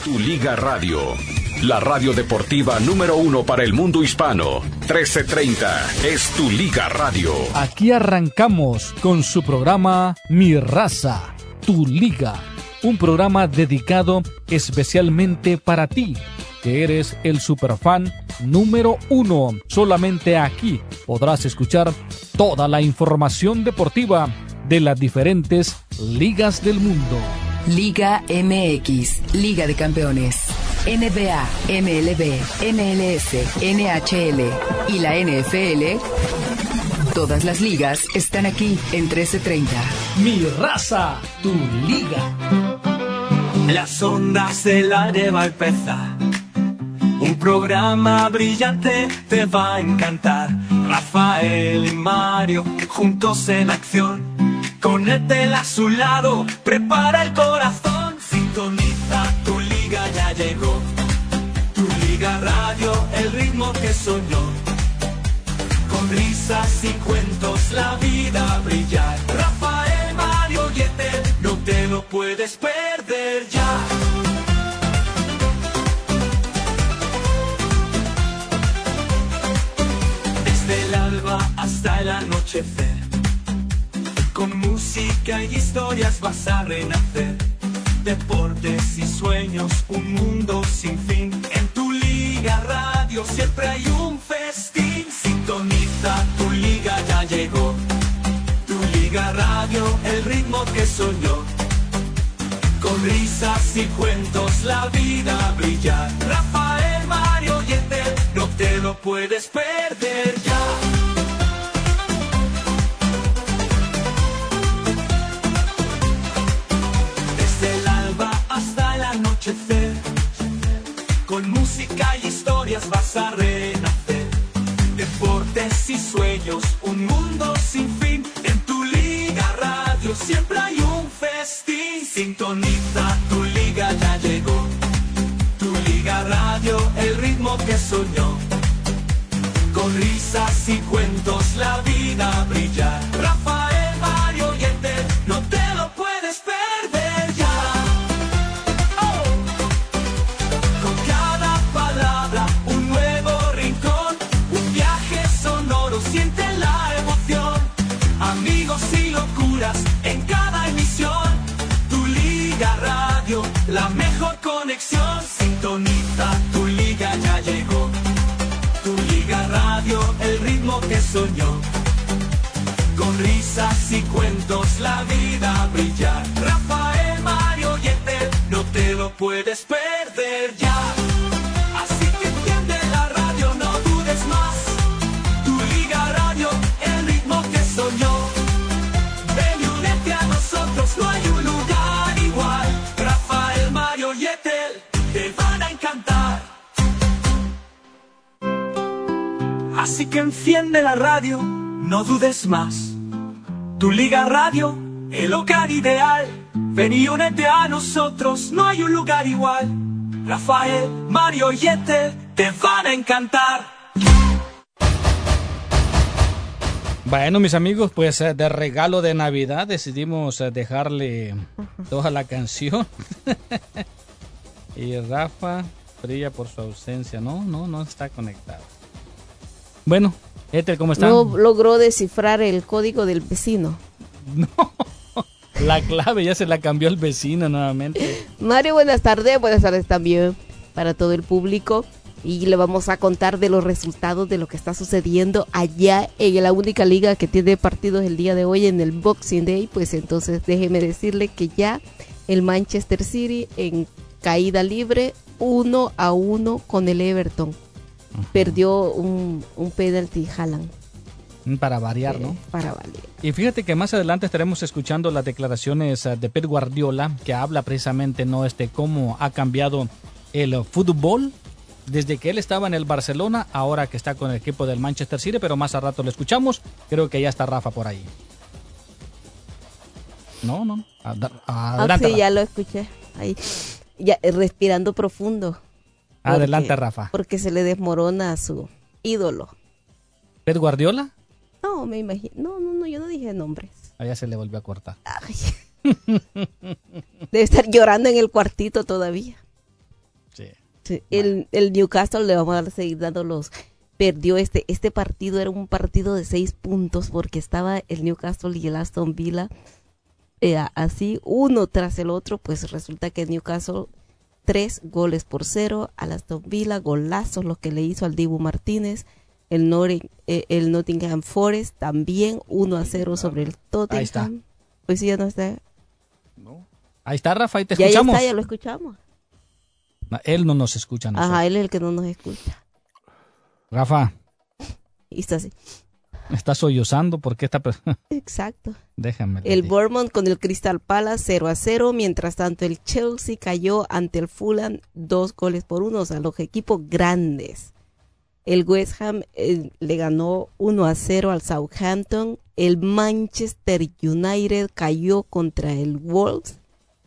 Tu Liga Radio, la radio deportiva número 1 para el mundo hispano. 1330 es Tu Liga Radio. Aquí arrancamos con su programa Mi Raza, Tu Liga. Un programa dedicado especialmente para ti, que eres el superfan número 1. Solamente aquí podrás escuchar toda la información deportiva de las diferentes ligas del mundo. Liga MX, Liga de Campeones, NBA, MLB, MLS, NHL y la NFL. Todas las ligas están aquí en 1330. Mi Raza, Tu Liga. Las ondas del aire va a empezar. Un programa brillante te va a encantar. Rafael y Mario juntos en acción. Con Etel a su lado, prepara el corazón. Sintoniza, Tu Liga ya llegó. Tu Liga Radio, el ritmo que soñó. Con risas y cuentos la vida brillar. Rafael, Mario y Etel, no te lo puedes perder ya. Desde el alba hasta el anochecer, con música y historias vas a renacer. Deportes y sueños, un mundo sin fin. En Tu Liga Radio siempre hay un festín. Sintoniza, Tu Liga ya llegó. Tu Liga Radio, el ritmo que soñó. Con risas y cuentos la vida brillar. Rafael, Mario y Etel, no te lo puedes perder ya. Con música y historias vas a renacer. Deportes y sueños, un mundo sin fin. En Tu Liga Radio siempre hay un festín. Sintoniza, Tu Liga ya llegó. Tu Liga Radio, el ritmo que soñó. Con risas y cuentos la vida brillar. Rafael, Mario y Etel, no te lo puedes perder ya. Siente la emoción, amigos y locuras en cada emisión. Tu Liga Radio, la mejor conexión. Sintoniza, Tu Liga ya llegó. Tu Liga Radio, el ritmo que soñó. Con risas y cuentos la vida brillar. Rafael, Mario y Etel, no te lo puedes perder ya. Así que enciende la radio, no dudes más. Ven y únete a nosotros, no hay un lugar igual. Rafael, Mario y Etel te van a encantar. Así que enciende la radio, no dudes más. Tu Liga Radio, el hogar ideal. Ven y únete a nosotros, no hay un lugar igual. Rafael, Mario y Etel te van a encantar. Bueno, mis amigos, pues de regalo de Navidad decidimos dejarle toda la canción. Y Rafa brilla por su ausencia. No está conectado. Bueno, Etel, ¿cómo están? No logró descifrar el código del vecino. No, la clave ya se la cambió el vecino nuevamente. Mario, buenas tardes también para todo el público. Y le vamos a contar de los resultados de lo que está sucediendo allá en la única liga que tiene partidos el día de hoy en el Boxing Day. Pues entonces déjeme decirle que ya el Manchester City en caída libre 1-1 con el Everton. Perdió un penalti Haaland. Para variar, ¿no? Para variar. Y fíjate que más adelante estaremos escuchando las declaraciones de Pep Guardiola, que habla precisamente cómo ha cambiado el fútbol desde que él estaba en el Barcelona, ahora que está con el equipo del Manchester City, pero más a rato lo escuchamos. Creo que ya está Rafa por ahí. No. Adelante, sí, ya lo escuché. Ahí, ya respirando profundo. Adelante, Rafa. Porque se le desmorona a su ídolo. ¿Pep Guardiola? No, me imagino. No, yo no dije nombres. Allá se le volvió a cortar. Ay. Debe estar llorando en el cuartito todavía. Sí. Sí, el Newcastle le vamos a seguir dando perdió este partido, era un partido de 6 puntos porque estaba el Newcastle y el Aston Villa así, uno tras el otro, pues resulta que el Newcastle 3-0 al Aston Villa, golazos lo que le hizo al Dibu Martínez, el Nottingham Forest también 1-0 sobre el Tottenham. Ahí está. Pues sí, ya no está. No. Ahí está, Rafa, ahí te Ya escuchamos. está, ya lo escuchamos. No, él no nos escucha. Ajá, él es el que no nos escucha. Rafa. Y está así. Está sollozando porque está... Exacto. Déjame. El Bournemouth con el Crystal Palace 0-0. Mientras tanto, el Chelsea cayó ante el Fulham 2-1. O sea, los equipos grandes. El West Ham le ganó 1-0 al Southampton. El Manchester United cayó contra el Wolves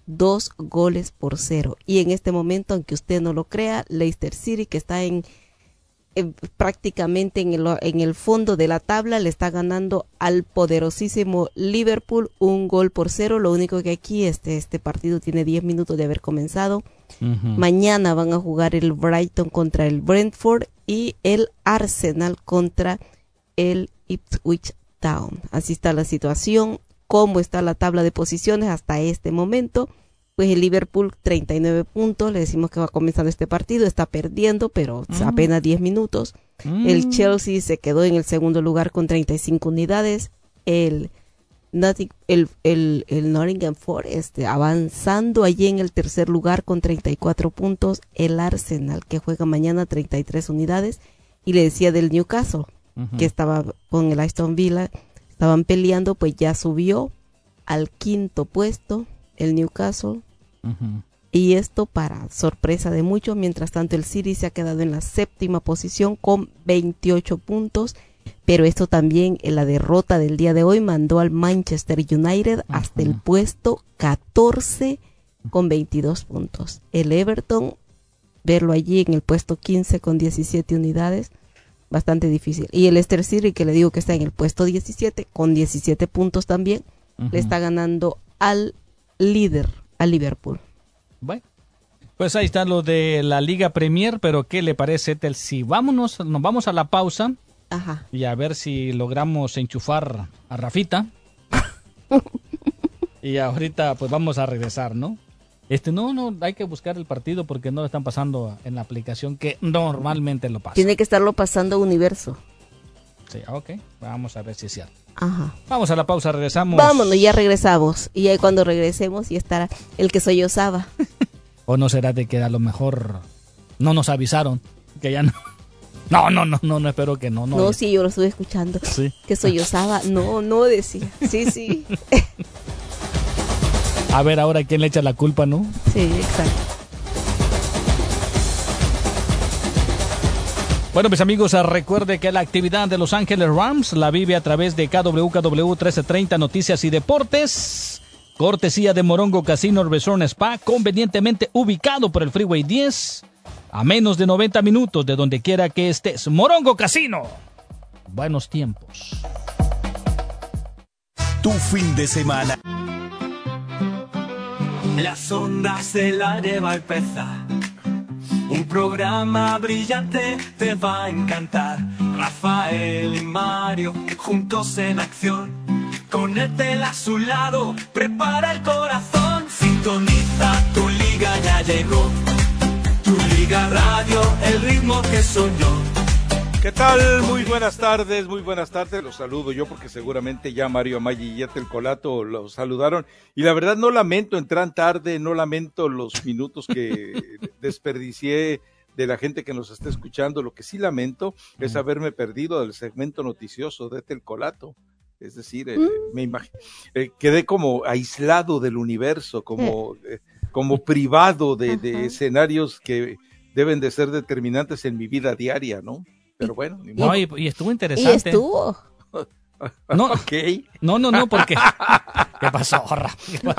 2-0. Y en este momento, aunque usted no lo crea, Leicester City, que está prácticamente en el fondo de la tabla, le está ganando al poderosísimo Liverpool 1-0. Lo único que aquí este partido tiene 10 minutos de haber comenzado. Mañana van a jugar el Brighton contra el Brentford y el Arsenal contra el Ipswich Town. Así está la situación. ¿Cómo está la tabla de posiciones hasta este momento? Pues el Liverpool 39 puntos, le decimos que va comenzando este partido, está perdiendo, pero apenas 10 minutos. El Chelsea se quedó en el segundo lugar con 35 unidades. El Nottingham Forest avanzando allí en el tercer lugar con 34 puntos. El Arsenal, que juega mañana, 33 unidades. Y le decía del Newcastle, que estaba con el Aston Villa, estaban peleando, pues ya subió al quinto puesto el Newcastle. Y esto para sorpresa de muchos. Mientras tanto, el City se ha quedado en la séptima posición con 28 puntos. Pero esto también, en la derrota del día de hoy, mandó al Manchester United hasta el puesto 14 con 22 puntos. El Everton, verlo allí en el puesto 15 con 17 unidades, bastante difícil. Y el Leicester City, que le digo que está en el puesto 17 con 17 puntos también, le está ganando al líder, al Liverpool. Bueno, pues ahí está lo de la Liga Premier, pero ¿qué le parece, Ethel? Si nos vamos a la pausa. Ajá. Y a ver si logramos enchufar a Rafita. Y ahorita pues vamos a regresar, ¿no? No, hay que buscar el partido porque no lo están pasando en la aplicación que normalmente lo pasa. Tiene que estarlo pasando Universo. Sí, ok. Vamos a ver si es cierto. Ajá. Vamos a la pausa, regresamos. Vámonos, ya regresamos. Y ahí cuando regresemos ya estará el que sollozaba. ¿O no será de que a lo mejor no nos avisaron? Que ya no... No, espero que no. No, sí, yo lo estuve escuchando. Sí. Que sollozaba. No, decía. Sí. A ver ahora quién le echa la culpa, ¿no? Sí, exacto. Bueno, mis amigos, recuerde que la actividad de Los Ángeles Rams la vive a través de KWKW 1330 Noticias y Deportes. Cortesía de Morongo Casino Resort Spa, convenientemente ubicado por el Freeway 10. A menos de 90 minutos de donde quiera que estés. Morongo Casino. Buenos tiempos. Tu fin de semana. Las ondas del aire va a empezar. Un programa brillante te va a encantar. Rafael y Mario juntos en acción. Con Ethel a su lado, prepara el corazón. Sintoniza, tu liga ya llegó. Tu Liga Radio, el ritmo que soñó. ¿Qué tal? Muy buenas tardes. Los saludo yo porque seguramente ya Mario Amaya y Ethel Colato los saludaron. Y la verdad no lamento entrar tarde, no lamento los minutos que desperdicié de la gente que nos está escuchando. Lo que sí lamento es haberme perdido del segmento noticioso de Ethel Colato. Es decir, quedé como aislado del universo, como privado de escenarios que deben de ser determinantes en mi vida diaria, ¿no? Pero bueno, ni modo. No, y estuvo interesante. Y estuvo. No, okay. No, porque... ¿Qué pasó, Ra?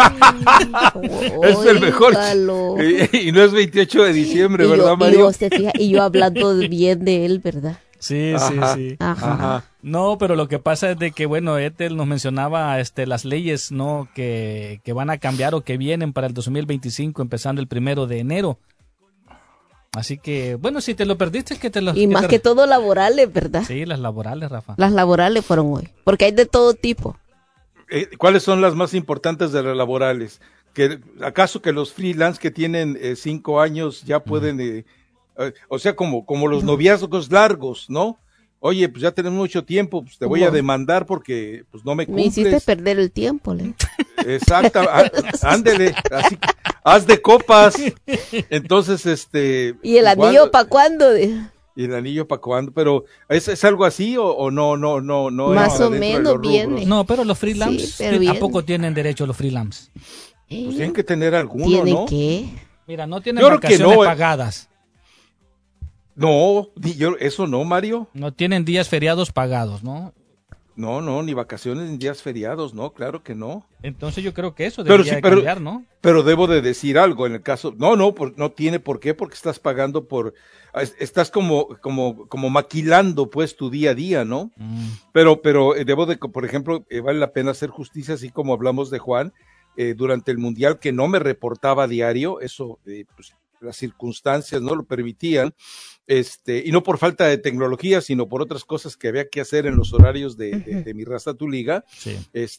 Es el mejor. Y no es 28 de diciembre, ¿verdad, Mario? Y yo hablando bien de él, ¿verdad? Sí. Ajá. No, pero lo que pasa es de que, bueno, Ethel nos mencionaba las leyes, ¿no? Que van a cambiar o que vienen para el 2025, empezando el 1 de enero. Así que, bueno, si te lo perdiste, que te lo... Y más que todo laborales, ¿verdad? Sí, las laborales, Rafa. Las laborales fueron hoy, porque hay de todo tipo. ¿Cuáles son las más importantes de las laborales? ¿Acaso que los freelance que tienen 5 años ya pueden, o sea, como los noviazgos largos, ¿no? Oye, pues ya tenemos mucho tiempo, pues te voy a demandar porque pues no me cumples. Me hiciste perder el tiempo, ¿le? Exacto, ándele, así, haz de copas. Entonces, ¿Y el anillo para cuándo? ¿Y el anillo para cuándo? Pero ¿es algo así o no? Más o menos viene. No, pero los freelance, Sí, pero ¿a poco tienen derecho los freelance? Pues tienen que tener alguno, ¿Tienen ¿no? qué? Mira, no tienen Yo creo que vacaciones no, pagadas. No, eso no, Mario. No tienen días feriados pagados, ¿no? No, ni vacaciones ni días feriados, no, claro que no. Entonces yo creo que eso debería cambiar, ¿no? Pero debo de decir algo en el caso, no tiene por qué, porque estás pagando estás como maquilando pues tu día a día, ¿no? Pero debo de, por ejemplo, vale la pena hacer justicia, así como hablamos de Juan, durante el Mundial, que no me reportaba diario, eso, pues las circunstancias no lo permitían, y no por falta de tecnología, sino por otras cosas que había que hacer en los horarios de Mi Raza Tu Liga. Sí.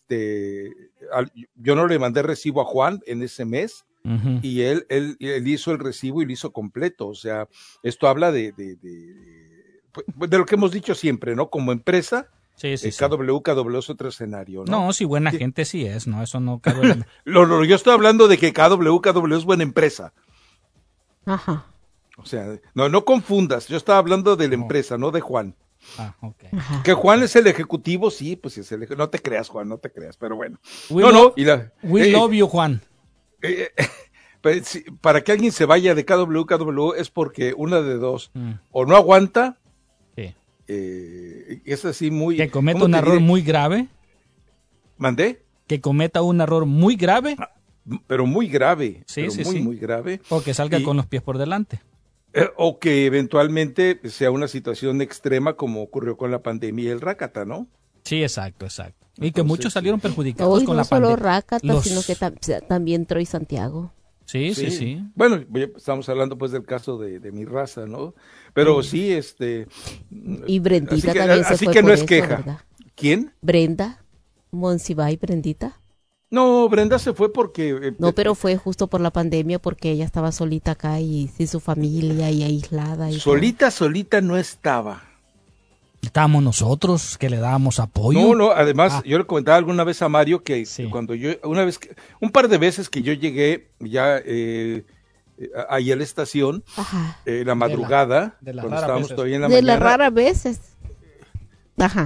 Yo no le mandé recibo a Juan en ese mes, Uh-huh. y él hizo el recibo y lo hizo completo. O sea, esto habla de lo que hemos dicho siempre, ¿no? Como empresa, Sí. KW es otro escenario, ¿no? No, sí, buena gente sí es, ¿no? Eso no cabe. Yo estoy hablando de que KW es buena empresa. Ajá. O sea, no confundas, yo estaba hablando de la empresa, no de Juan. Ah, ok. Ajá. Que Juan es el ejecutivo, sí, pues es el no te creas, Juan, no te creas, pero bueno. We love you, Juan. Pues, sí, para que alguien se vaya de KW es porque una de dos, o no aguanta, Sí. es así muy... Que cometa ¿cómo un te error diré? muy grave. ¿Mandé? Que cometa un error muy grave. Pero muy grave, Sí, pero sí, muy, sí. muy grave. O que salga Y- con los pies por delante. O que eventualmente sea una situación extrema como ocurrió con la pandemia y el Rácata, ¿no? Sí, exacto. Y que Entonces, muchos salieron perjudicados Hoy con no la solo pandemia. Rácata, sino que también Troy Santiago. Sí. Bueno, estamos hablando pues del caso de Mi Raza, ¿no? Pero sí, Y Brendita así que, también se así fue que no por es eso, queja. ¿verdad? ¿Quién? Brenda, Monsiváis, Brendita. No, Brenda se fue porque... No, pero fue justo por la pandemia porque ella estaba solita acá y sin su familia y aislada. Y solita no estaba. Estábamos nosotros que le dábamos apoyo. No, además yo le comentaba alguna vez a Mario que Sí. cuando un par de veces que yo llegué ya ahí a la estación, Ajá. la madrugada, de las cuando raras estábamos veces. todavía en la De las mañana, raras veces. Ajá.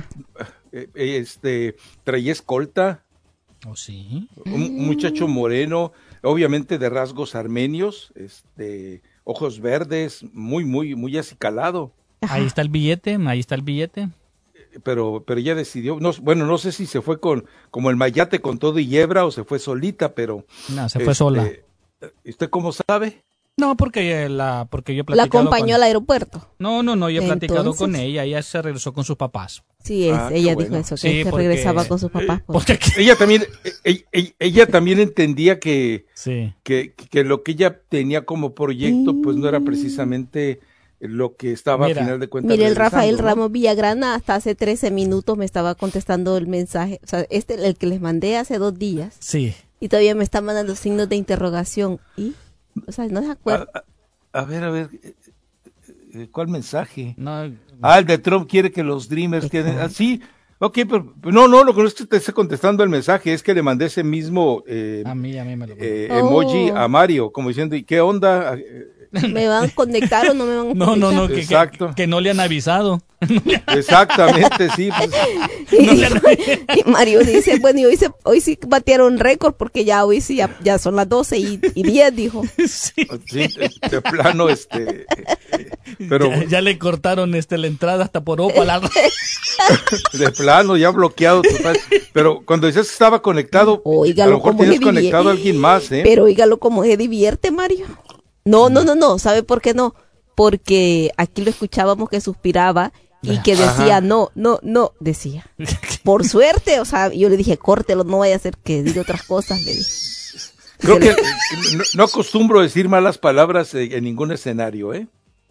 traía escolta, ¿Oh, sí? un muchacho moreno, obviamente de rasgos armenios, ojos verdes, muy acicalado. Ahí está el billete. Pero ella decidió, no sé si se fue como el mayate con todo y hebra o se fue solita, pero... No, se fue sola. ¿Usted cómo sabe? No, porque yo he La platicado acompañó con... al aeropuerto. No, yo he platicado Entonces. con ella. Ella se regresó con sus papás. Sí, Qué ella bueno. dijo eso, que Sí, se porque- regresaba con sus papás. pues. Porque aquí... Ella también entendía que Sí. lo que ella tenía como proyecto, pues no era precisamente lo que estaba Mira, a final de cuentas. Mire, el realizando, Rafael ¿no? Ramos Villagrana hasta hace 13 minutos me estaba contestando el mensaje, o sea, el que les mandé hace 2 días, Sí. y todavía me está mandando signos de interrogación. ¿Y? O sea, no se acuerda. A ver, ¿cuál mensaje? No, El de Trump quiere que los Dreamers queden... Exacto. sí, ok, pero no, lo que no es que te esté contestando el mensaje, es que le mandé ese mismo a mí me lo... emoji a Mario, como diciendo, ¿y qué onda? ¿Me van a conectar o no me van a conectar? No, Exacto. que no le han avisado. Exactamente, sí, pues, Y Mario dice, bueno, y hoy sí batearon récord porque ya hoy sí, ya son las 12:10, dijo. Sí. sí, de plano, pero Ya le cortaron la entrada hasta por Opal. de plano, ya bloqueado total. Pero cuando decías que estaba conectado, Óigalo, a lo mejor cómo tienes se conectado a alguien más, ¿eh? Pero oígalo como se divierte, Mario. No, ¿sabe por qué no? Porque aquí lo escuchábamos que suspiraba y que decía, Ajá. no, decía. Por suerte, o sea, yo le dije, córtelo, no vaya a ser que diga otras cosas, le dije. Creo que no acostumbro decir malas palabras en ningún escenario, ¿eh?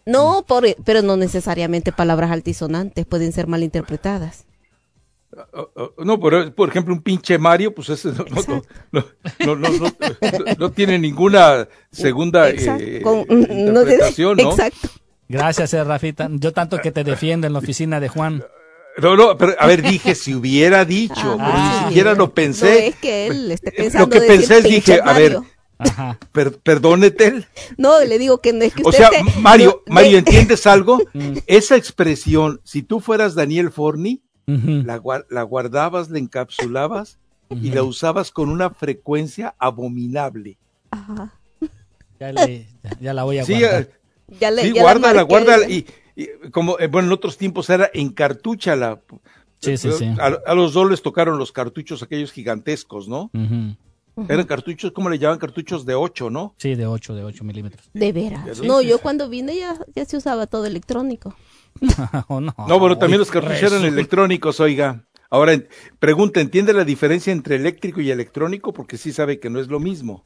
No, pero no necesariamente palabras altisonantes pueden ser malinterpretadas. No, por ejemplo, un pinche Mario, pues ese no tiene ninguna segunda interpretación, ¿no? Exacto. Gracias, Rafita. Yo tanto que te defiendo en la oficina de Juan. No, pero a ver, dije, si hubiera dicho, pero ni siquiera lo pensé. No es que él esté pensando. Lo que pensé es, dije, a ver, Ajá. Perdónete él. No, le digo que no es que usted. O sea, Mario, ¿entiendes algo? Esa expresión, si tú fueras Daniel Forni, la guardabas, la encapsulabas y la usabas con una frecuencia abominable. Ajá. Ya la voy a guardar. Sí, guárdala. Y como, bueno, en otros tiempos era encartúchala. Sí. A los dos les tocaron los cartuchos aquellos gigantescos, ¿no? Eran cartuchos, ¿cómo le llaman? Cartuchos de 8, ¿no? Sí, de 8 milímetros. De veras. No, yo cuando vine ya se usaba todo electrónico. No, bueno, también los cartuchos eran electrónicos, oiga. Ahora, pregunta, ¿entiende la diferencia entre eléctrico y electrónico? Porque sí sabe que no es lo mismo.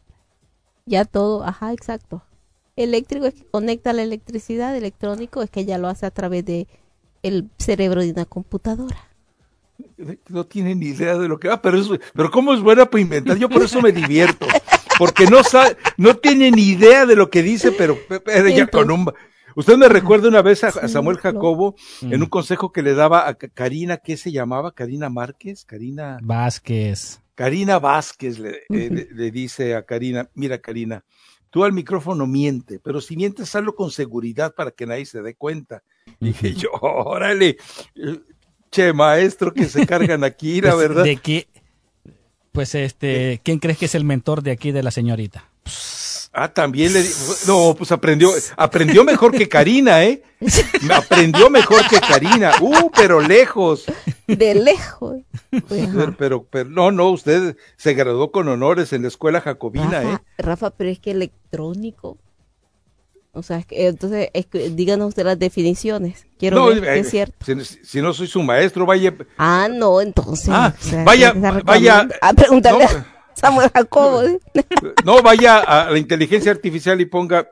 Ya todo, ajá, exacto. Eléctrico es que conecta la electricidad, electrónico es que ya lo hace a través de el cerebro de una computadora. No tiene ni idea de lo que va, pero cómo es buena para inventar. Yo por eso me divierto, porque no tiene ni idea de lo que dice, pero ella con un... Usted me recuerda una vez a Samuel Jacobo en un consejo que le daba a Karina, ¿qué se llamaba? Karina Márquez, Vázquez. Karina Vázquez le dice a Karina, mira Karina, tú al micrófono miente, pero si mientes hazlo con seguridad para que nadie se dé cuenta. Dije yo, órale, che maestro que se cargan aquí, la verdad. ¿De qué? Pues ¿quién crees que es el mentor de aquí de la señorita? También no, pues aprendió mejor que Karina, ¿eh? Aprendió mejor que Karina, pero lejos. De lejos. Pero no, usted se graduó con honores en la escuela jacobina, Rafa, pero es que electrónico. O sea, entonces, díganos usted las definiciones. Quiero ver que es cierto. Si no soy su maestro, vaya. No, entonces. Vaya a preguntarle a Samuel Jacobo. No, vaya a la inteligencia artificial y ponga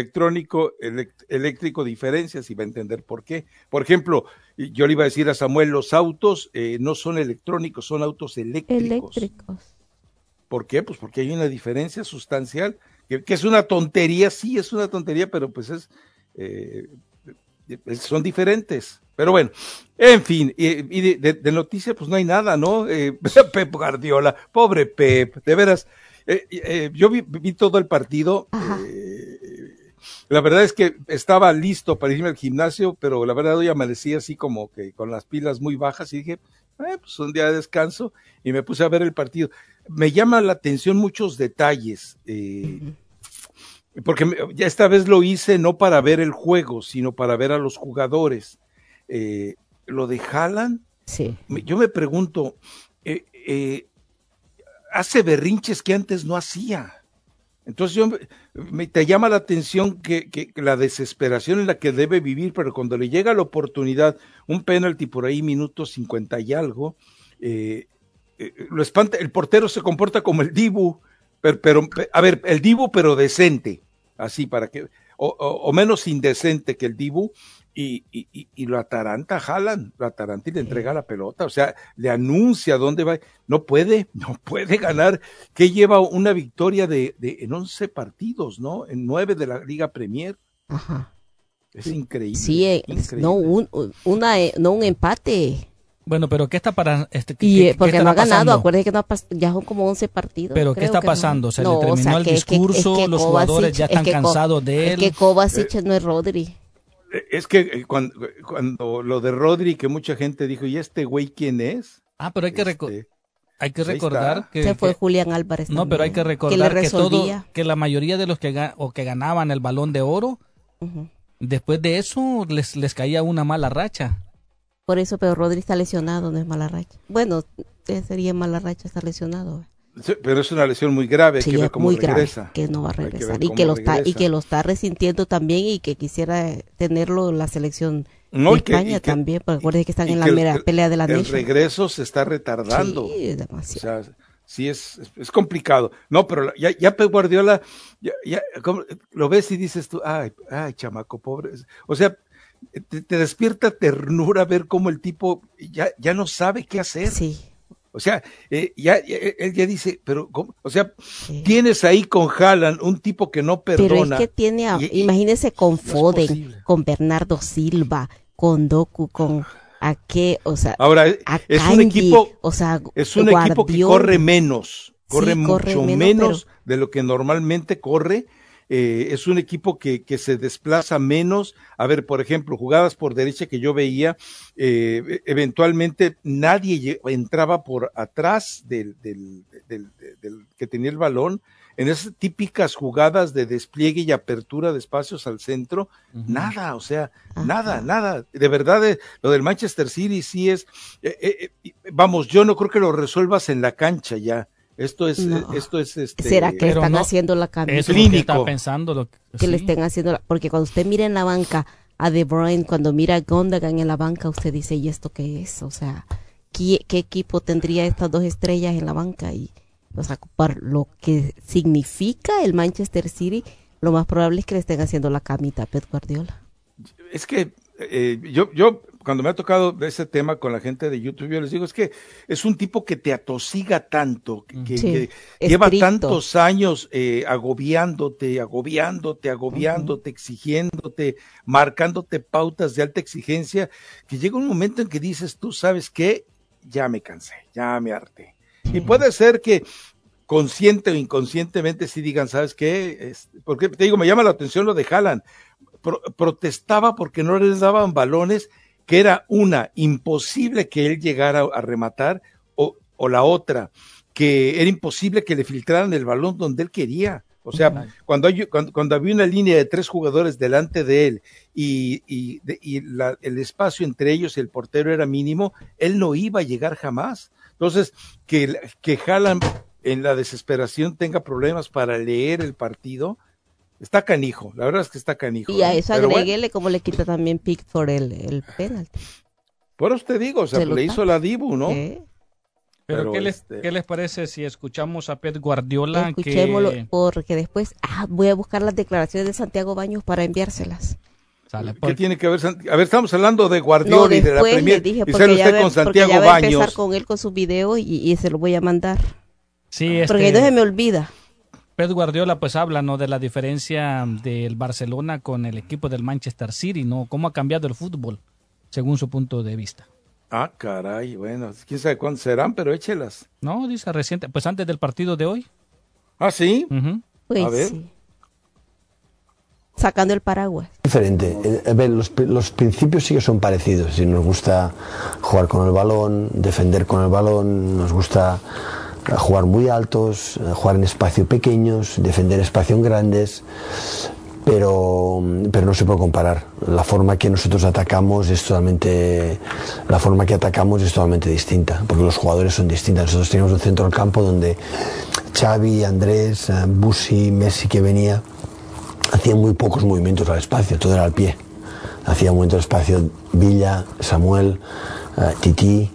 eléctrico diferencias y va a entender por qué. Por ejemplo, yo le iba a decir a Samuel, los autos no son electrónicos, son autos eléctricos. ¿Por qué? Pues porque hay una diferencia sustancial, que es una tontería, sí es una tontería, pero pues son diferentes. Pero bueno, en fin, y de noticia pues no hay nada, ¿no? Pep Guardiola, pobre Pep, de veras, yo vi todo el partido, la verdad es que estaba listo para irme al gimnasio, pero la verdad hoy amanecí así como que con las pilas muy bajas y dije, pues un día de descanso, y me puse a ver el partido. Me llama la atención muchos detalles, porque ya esta vez lo hice no para ver el juego, sino para ver a los jugadores. Lo de Haaland, sí. Yo me pregunto, hace berrinches que antes no hacía. Entonces te llama la atención que la desesperación en la que debe vivir, pero cuando le llega la oportunidad, un penalti por ahí, minuto 50 y algo, lo espanta, el portero se comporta como el Dibu, pero a ver, el Dibu pero decente, así para que, o menos indecente que el Dibu, y lo ataranta Haaland, y le entrega la pelota, o sea, le anuncia dónde va, no puede ganar, que lleva una victoria en 11 partidos, ¿no? En 9 de la Liga Premier. Ajá. Es increíble. Sí, increíble. No un empate. Bueno, pero ¿qué está para porque no ha ganado, acuérdense que ya son como 11 partidos. Pero ¿qué está pasando? ¿Se le terminó el discurso? ¿Los jugadores ya están cansados de él? Es que Kovacic no es Rodri. Es que cuando lo de Rodri, que mucha gente dijo, ¿y este güey quién es? Pero hay que recordar que... Se fue Julián Álvarez. No, pero hay que recordar que la mayoría de los que ganaban el Balón de Oro, después de eso les caía una mala racha. Por eso, pero Rodri está lesionado, no es mala racha. Bueno, sería mala racha estar lesionado. Sí, pero es una lesión muy grave, sí, que ver cómo regresa. Grave, que no va a regresar y que lo está resintiendo también y que quisiera tenerlo la selección de España también, porque recuerden que están en la mera pelea de la Nation. El regreso se está retardando. Sí, demasiado. O sí es complicado. No, pero ya Pep Guardiola, ya lo ves y dices tú, ay, chamaco, pobre. O sea, te despierta ternura ver cómo el tipo ya no sabe qué hacer. Sí. O sea, él ya dice, pero ¿cómo? O sea, Sí. tienes ahí con Haaland un tipo que no perdona. Pero es que tiene, imagínese con Foden, con Bernardo Silva, con Doku, con Ake, o sea, ahora es Akanji, un equipo, o sea, es un equipo que corre menos, corre corre mucho menos, menos de lo que normalmente corre. Es un equipo que se desplaza menos. A ver, por ejemplo, jugadas por derecha que yo veía, eventualmente nadie entraba por atrás del que tenía el balón. En esas típicas jugadas de despliegue y apertura de espacios al centro, nada, o sea, nada. De verdad, lo del Manchester City sí es, vamos, yo no creo que lo resuelvas en la cancha ya. Esto es ¿Será que le están haciendo la camisa? Eso es lo que estaba pensando. Que le estén haciendo porque cuando usted mira en la banca a De Bruyne, cuando mira a Gundogan en la banca, usted dice, ¿y esto qué es? O sea, ¿qué equipo tendría estas 2 estrellas en la banca? Y, o sea, por lo que significa el Manchester City, lo más probable es que le estén haciendo la camita a Pep Guardiola. Es que yo cuando me ha tocado ese tema con la gente de YouTube, yo les digo, es que es un tipo que te atosiga tanto, que lleva tantos años agobiándote, exigiéndote, marcándote pautas de alta exigencia, que llega un momento en que dices, tú sabes qué, ya me cansé, ya me harté. Y puede ser que consciente o inconscientemente sí digan, ¿sabes qué? Porque te digo, me llama la atención lo de Haaland. Protestaba porque no les daban balones, que era imposible que él llegara a rematar, o la otra, que era imposible que le filtraran el balón donde él quería. O sea, cuando había una línea de 3 jugadores delante de él y el espacio entre ellos y el portero era mínimo, él no iba a llegar jamás. Entonces, que Haaland en la desesperación tenga problemas para leer el partido, está canijo, la verdad es que está canijo. Y a eso agréguele como le quita también Pickford el penalti. Por eso te digo, o sea, le hizo la Dibu, ¿no? ¿Qué? Pero ¿qué les parece si escuchamos a Pep Guardiola? Escuchémoslo, porque después voy a buscar las declaraciones de Santiago Baños para enviárselas. ¿Qué tiene que ver? A ver, estamos hablando de Guardiola y de la Premier, dije, y sale usted con Santiago Baños. Voy a empezar Baños. con él con su video y se lo voy a mandar. Sí, porque no se me olvida. Pep Guardiola pues habla, ¿no?, de la diferencia del Barcelona con el equipo del Manchester City, ¿no? Cómo ha cambiado el fútbol, según su punto de vista. Ah, caray, bueno, quién sabe cuántos serán, pero échelas. No, dice reciente, pues antes del partido de hoy. Ah, ¿sí? Pues a ver. sí. Sacando el paraguas. Diferente. A ver, los principios sí que son parecidos. Si nos gusta jugar con el balón, defender con el balón, nos gusta jugar muy altos, jugar en espacios pequeños, defender espacios grandes, pero no se puede comparar. La forma que nosotros atacamos es totalmente distinta, porque los jugadores son distintos. Nosotros tenemos un centro del campo donde Xavi, Andrés, Busi, Messi, que venía, hacían muy pocos movimientos al espacio, todo era al pie. Hacía movimientos al espacio Villa, Samuel, Titi.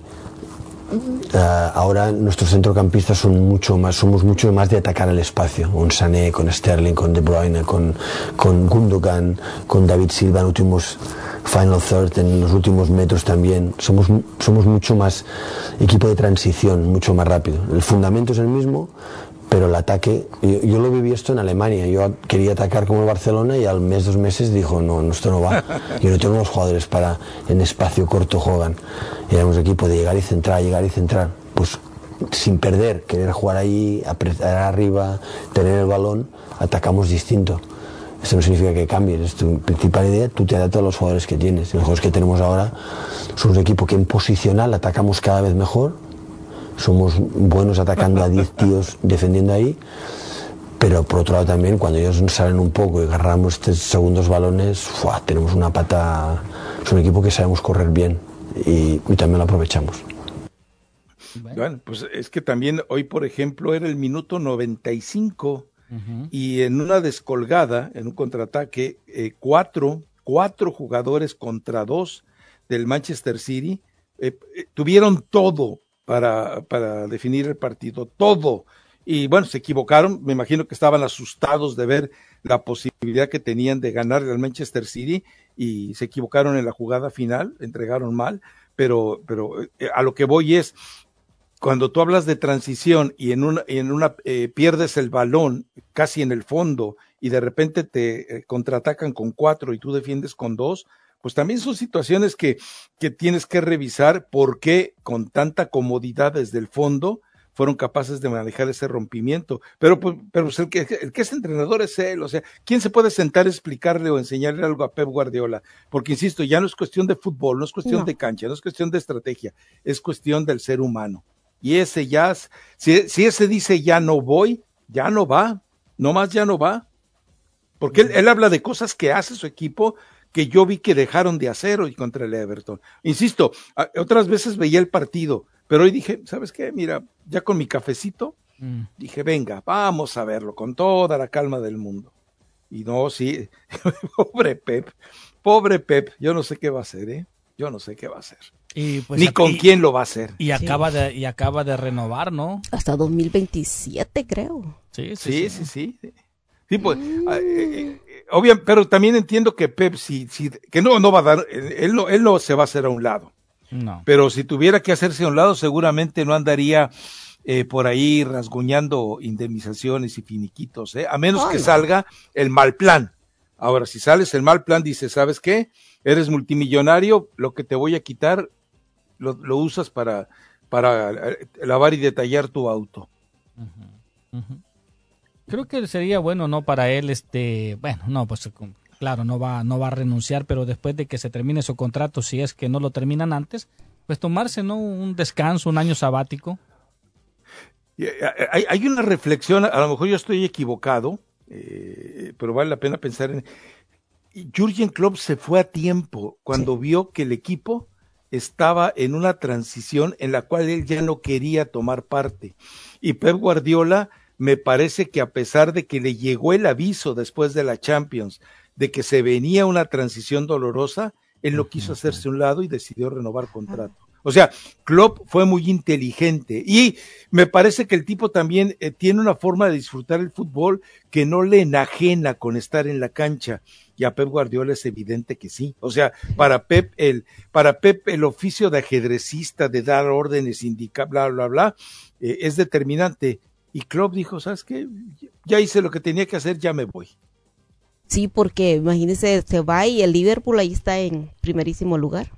Ahora nuestros centrocampistas somos mucho más de atacar el espacio, con Sané, con Sterling, con De Bruyne, con Gundogan, con David Silva en últimos final third, en los últimos metros también. Somos mucho más equipo de transición, mucho más rápido. El fundamento es el mismo, pero el ataque, yo lo viví esto en Alemania. Yo quería atacar como el Barcelona y al mes, 2 meses dijo, no, esto no va. Yo no tengo los jugadores para en espacio corto juegan. Éramos equipo de llegar y centrar. Pues sin perder, querer jugar ahí, apretar arriba, tener el balón, atacamos distinto. Eso no significa que cambies, es tu principal idea, tú te adaptas a los jugadores que tienes. Y los jugadores que tenemos ahora somos un equipo que en posicional atacamos cada vez mejor. Somos buenos atacando a 10 tíos defendiendo ahí, pero por otro lado también cuando ellos salen un poco y agarramos 3 segundos balones, tenemos una pata. Es un equipo que sabemos correr bien y también lo aprovechamos. Bueno, pues es que también hoy, por ejemplo, era el minuto 95 y en una descolgada, en un contraataque, 4 jugadores contra 2 del Manchester City tuvieron todo para definir el partido, todo. Y bueno, se equivocaron, me imagino que estaban asustados de ver la posibilidad que tenían de ganar al Manchester City y se equivocaron en la jugada final, entregaron mal, pero a lo que voy es, cuando tú hablas de transición y en una pierdes el balón casi en el fondo y de repente te contraatacan con 4 y tú defiendes con 2, pues también son situaciones que tienes que revisar por qué con tanta comodidad desde el fondo fueron capaces de manejar ese rompimiento, pero el que es entrenador es él, o sea, ¿quién se puede sentar a explicarle o enseñarle algo a Pep Guardiola? Porque insisto, ya no es cuestión de fútbol, no es cuestión de cancha, no es cuestión de estrategia, es cuestión del ser humano, y ese ya, si ese dice ya no voy, ya no va, nomás ya no va, porque él habla de cosas que hace su equipo que yo vi que dejaron de hacer hoy contra el Everton, insisto, otras veces veía el partido, pero hoy dije, ¿sabes qué? Mira, ya con mi cafecito, dije, venga, vamos a verlo con toda la calma del mundo. Y no, sí, pobre Pep, yo no sé qué va a hacer, ¿eh? Yo no sé qué va a hacer. Y pues, ni con quién lo va a hacer. Y acaba de renovar, ¿no? Hasta 2027, creo. Sí. Sí, pues, obviamente, pero también entiendo que Pep, que no va a dar, él no se va a hacer a un lado. No. Pero si tuviera que hacerse a un lado, seguramente no andaría por ahí rasguñando indemnizaciones y finiquitos, a menos que salga el mal plan. Ahora, si sales el mal plan, dices, ¿sabes qué? Eres multimillonario, lo que te voy a quitar lo usas para lavar y detallar tu auto. Creo que sería bueno, ¿no? Para él, bueno, no, pues claro, no va a renunciar, pero después de que se termine su contrato, si es que no lo terminan antes, pues tomarse, ¿no? Un descanso, un año sabático. Hay una reflexión, a lo mejor yo estoy equivocado, pero vale la pena pensar en... Jürgen Klopp se fue a tiempo cuando vio que el equipo estaba en una transición en la cual él ya no quería tomar parte. Y Pep Guardiola, me parece que a pesar de que le llegó el aviso después de la Champions, de que se venía una transición dolorosa, él no quiso hacerse a un lado y decidió renovar contrato. O sea, Klopp fue muy inteligente y me parece que el tipo también tiene una forma de disfrutar el fútbol que no le enajena con estar en la cancha, y a Pep Guardiola es evidente que sí. O sea, para Pep el oficio de ajedrecista, de dar órdenes, indicar, bla, bla, bla, es determinante. Y Klopp dijo, ¿sabes qué? Ya hice lo que tenía que hacer, ya me voy. Sí, porque imagínese, se va y el Liverpool ahí está en primerísimo lugar.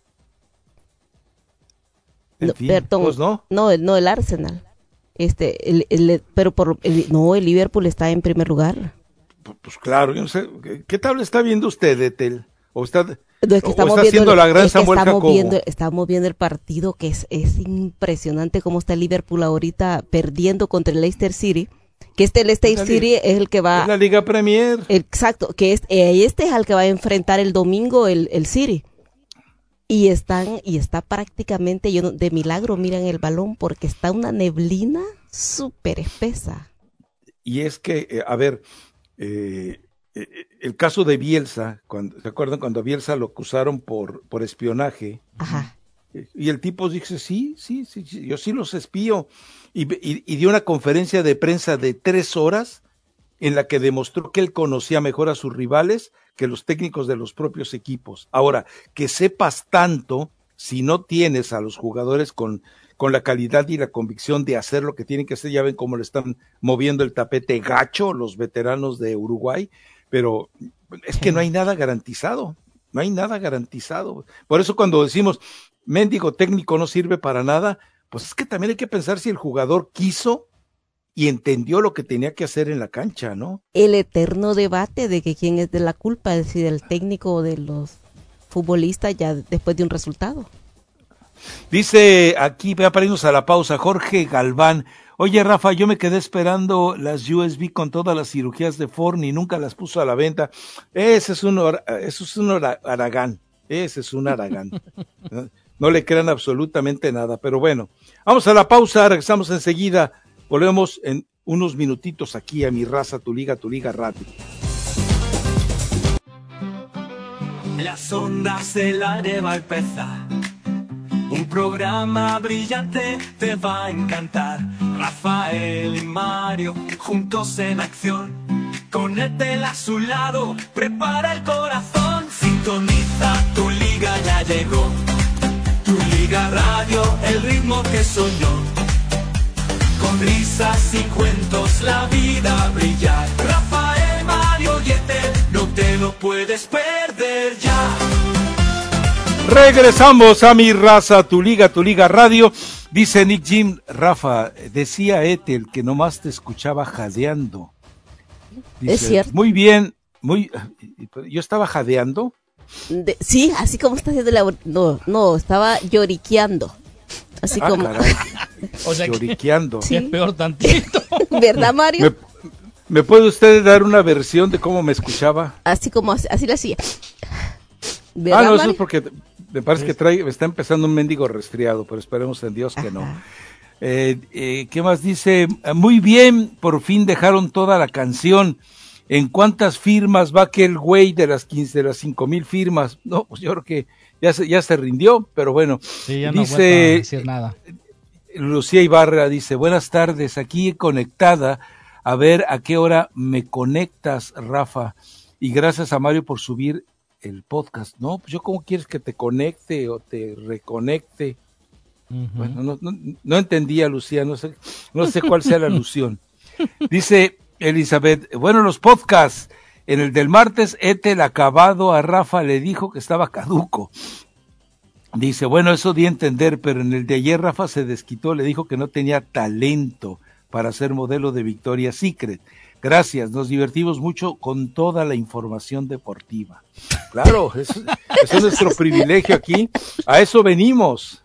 En fin, perdón, pues no, el Arsenal. El Liverpool está en primer lugar. Pues claro, yo no sé, ¿qué tabla está viendo usted, Etel? ¿O está estamos haciendo la gran Samuel Jacobo? Estamos viendo el partido, que es impresionante cómo está el Liverpool ahorita perdiendo contra el Leicester City. Que el Leicester City es el que va... Es la Liga Premier. Exacto, que este es al que va a enfrentar el domingo el City. Y está prácticamente, de milagro miran el balón porque está una neblina súper espesa. Y es que, el caso de Bielsa, ¿se acuerdan cuando a Bielsa lo acusaron por espionaje? Ajá. Y el tipo dice, sí, yo sí los espío. Y dio una conferencia de prensa de 3 horas en la que demostró que él conocía mejor a sus rivales que los técnicos de los propios equipos. Ahora, que sepas tanto, si no tienes a los jugadores con la calidad y la convicción de hacer lo que tienen que hacer, ya ven cómo le están moviendo el tapete gacho los veteranos de Uruguay, pero es que no hay nada garantizado. Por eso cuando decimos, mendigo técnico no sirve para nada, pues es que también hay que pensar si el jugador quiso y entendió lo que tenía que hacer en la cancha, ¿no? El eterno debate de que quién es de la culpa, si del técnico o de los futbolistas ya después de un resultado. Dice aquí, voy a pararnos a la pausa, Jorge Galván. Oye, Rafa, yo me quedé esperando las USB con todas las cirugías de Ford y nunca las puso a la venta. Ese es un Aragán. No le crean absolutamente nada, pero bueno. Vamos a la pausa, regresamos enseguida. Volvemos en unos minutitos aquí a Mi Raza, Tu Liga Radio. Las ondas del aire va a empezar. Un programa brillante te va a encantar. Rafael y Mario juntos en acción. Con Ethel a su lado, prepara el corazón. Sintoniza, tu liga ya llegó. Tu Liga Radio, el ritmo que soñó. Con risas y cuentos la vida brillar. Rafael, Mario y Ethel, no te lo puedes perder ya. Regresamos a Mi Raza, tu Liga Radio. Dice Nick Jim, Rafa, decía Ethel que nomás te escuchaba jadeando. Dice, es cierto. Muy bien, ¿yo estaba jadeando? Sí, así como está haciendo no, estaba lloriqueando. Así como. Caray. O sea, lloriqueando. Sí. Es peor tantito. ¿Verdad, Mario? ¿Me puede usted dar una versión de cómo me escuchaba? Así como, así lo hacía. ¿Verdad, no, Mario? Eso es porque me parece que me está empezando un mendigo resfriado, pero esperemos en Dios que no. ¿Qué más dice? Muy bien, por fin dejaron toda la canción. ¿En cuántas firmas va aquel güey de las 5,000 firmas? No, pues yo creo que ya se rindió, pero bueno. Sí, ya dice, no vuelvo a decir nada. Lucía Ibarra dice, buenas tardes, aquí conectada, a ver a qué hora me conectas, Rafa. Y gracias a Mario por subir el podcast. No, pues yo cómo quieres que te conecte o te reconecte. Uh-huh. Bueno, no entendía, Lucía, no sé cuál sea la alusión. Dice Elizabeth, bueno, los podcasts, en el del martes, Ethel acabado a Rafa le dijo que estaba caduco. Dice, bueno, eso di a entender, pero en el de ayer Rafa se desquitó, le dijo que no tenía talento para ser modelo de Victoria's Secret. Gracias, nos divertimos mucho con toda la información deportiva. Claro, eso es nuestro privilegio aquí, a eso venimos,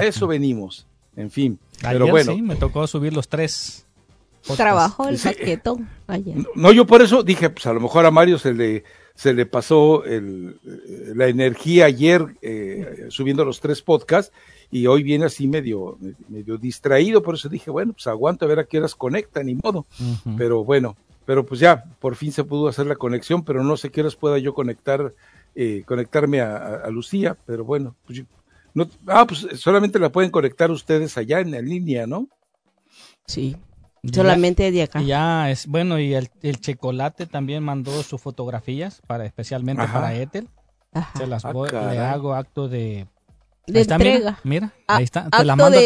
en fin. Pero ayer bueno. Sí, me tocó subir los 3. Trabajó el paquetón ayer. No, yo por eso dije, pues a lo mejor a Mario se le pasó la energía ayer subiendo los 3 podcasts y hoy viene así medio distraído, por eso dije, bueno, pues aguanto a ver a qué horas conecta, ni modo. Uh-huh. Pero bueno, pues ya, por fin se pudo hacer la conexión, pero no sé qué horas pueda yo conectarme a Lucía, pero bueno, pues pues solamente la pueden conectar ustedes allá en la línea, ¿no? Sí. Solamente de acá. Ya es bueno, y el Chocolate también mandó sus fotografías especialmente para Ethel. Ajá. Se las le hago acto de entrega. Mira, ahí está. Te la mando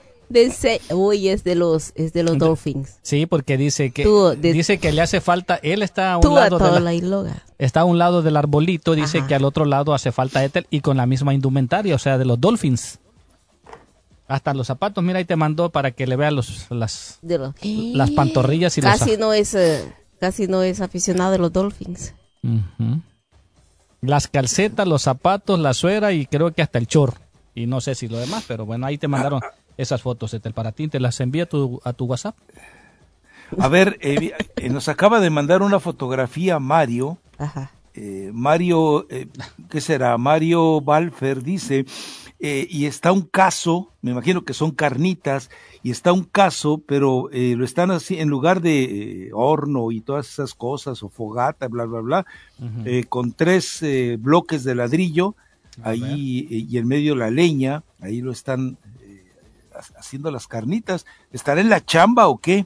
Uy, es de los Dolphins. Sí, porque dice que le hace falta, él está a un lado está a un lado del arbolito, dice Ajá. que al otro lado hace falta Ethel y con la misma indumentaria, o sea, de los Dolphins. Hasta los zapatos, mira, ahí te mandó para que le vea las pantorrillas y casi no es aficionado de los Dolphins. Uh-huh. Las calcetas, los zapatos, la suera y creo que hasta el short. Y no sé si lo demás, pero bueno, ahí te mandaron esas fotos, Ethel, para ti. Te las envía a tu WhatsApp. A ver, nos acaba de mandar una fotografía Mario. Ajá. Mario, ¿qué será? Mario Balfer dice... y está un caso, me imagino que son carnitas, y está un caso, pero lo están así, en lugar de horno y todas esas cosas, o fogata, bla, bla, bla, uh-huh. Con 3 bloques de ladrillo, ahí y en medio la leña, ahí lo están haciendo las carnitas. ¿Estará en la chamba o qué?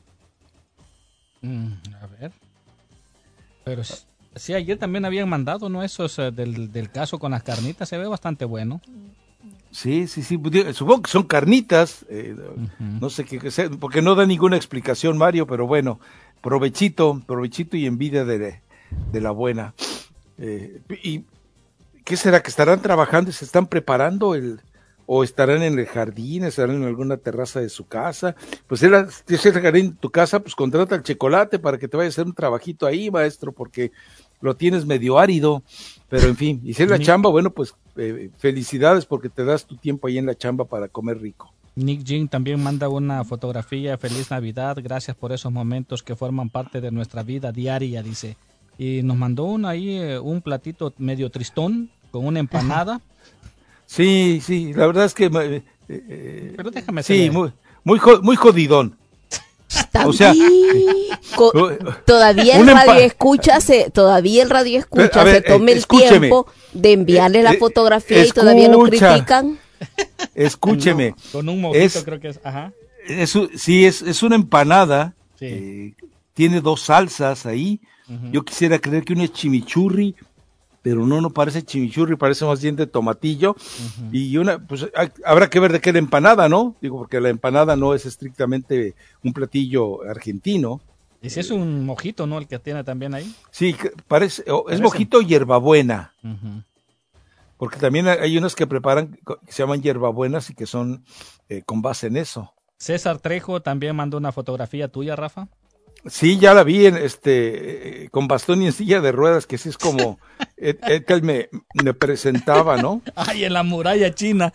A ver. Pero sí, ayer también habían mandado, ¿no? Eso del caso con las carnitas, se ve bastante bueno. Sí, supongo que son carnitas, uh-huh. No sé qué sea, porque no da ninguna explicación Mario, pero bueno, provechito y envidia de la buena. ¿Y qué será? ¿Que estarán trabajando y se están preparando o estarán en el jardín, estarán en alguna terraza de su casa? Pues si es el jardín de tu casa, pues contrata al Chocolate para que te vaya a hacer un trabajito ahí, maestro, porque lo tienes medio árido, pero en fin, y si es la chamba, bueno, pues felicidades porque te das tu tiempo ahí en la chamba para comer rico. Nick Jim también manda una fotografía, feliz Navidad, gracias por esos momentos que forman parte de nuestra vida diaria, dice, y nos mandó un platito medio tristón, con una empanada. Sí, la verdad es que... pero déjame sí, muy jodidón. O sea, todavía el radio escucha se tome el tiempo de enviarle la fotografía y todavía lo critican. Escúcheme. Con un mojito creo que es. Ajá. Es una empanada. Sí. Tiene 2 salsas ahí. Uh-huh. Yo quisiera creer que una es chimichurri, pero no parece chimichurri, parece más bien de tomatillo. Uh-huh. Y una, pues habrá que ver de qué es la empanada, ¿no? Digo, porque la empanada no es estrictamente un platillo argentino. Y si es un mojito, ¿no? El que tiene también ahí. Sí, parece. Es mojito hierbabuena. Uh-huh. Porque también hay unos que preparan, que se llaman hierbabuenas y que son con base en eso. César Trejo también mandó una fotografía tuya, Rafa. Sí, ya la vi con bastón y en silla de ruedas, que sí es como que él me presentaba, ¿no? Ay, en la muralla china.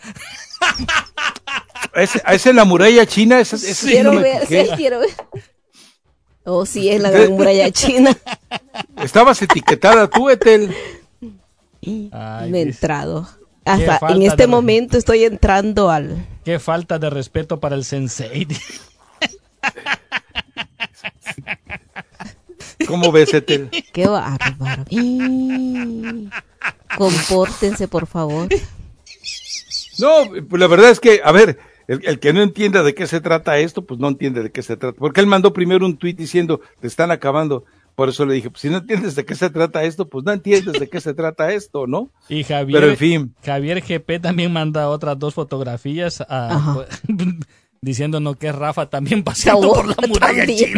¿Es en la muralla china? Quiero ver. Oh, sí, es la gran muralla china. Estabas etiquetada tú, Ethel. Ay, me he entrado. Hasta en este momento estoy entrando al... Qué falta de respeto para el sensei. ¿Cómo ves, Ethel? Qué bárbaro. Compórtense, por favor. No, pues la verdad es que, a ver, el que no entienda de qué se trata esto, pues no entiende de qué se trata. Porque él mandó primero un tuit diciendo, te están acabando. Por eso le dije, pues si no entiendes de qué se trata esto, pues no entiendes de qué se trata esto, ¿no? Y Javier, pero en fin. Javier GP también manda otras 2 fotografías diciéndonos que es Rafa también paseando por la muralla china.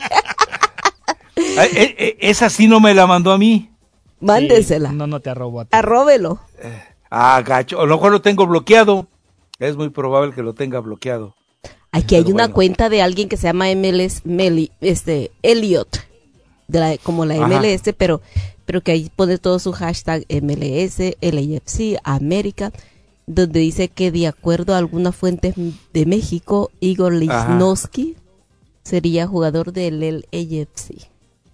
Esa sí no me la mandó a mí. Mándesela. Sí, no te arrobo a ti. Arróbelo. Gacho, a lo mejor lo tengo bloqueado. Es muy probable que lo tenga bloqueado. Aquí hay una cuenta de alguien que se llama Elliot. Como la MLS, pero que ahí pone todo su hashtag MLS, LAFC, América, donde dice que de acuerdo a algunas fuentes de México, Igor Lichnowsky sería jugador del LAFC.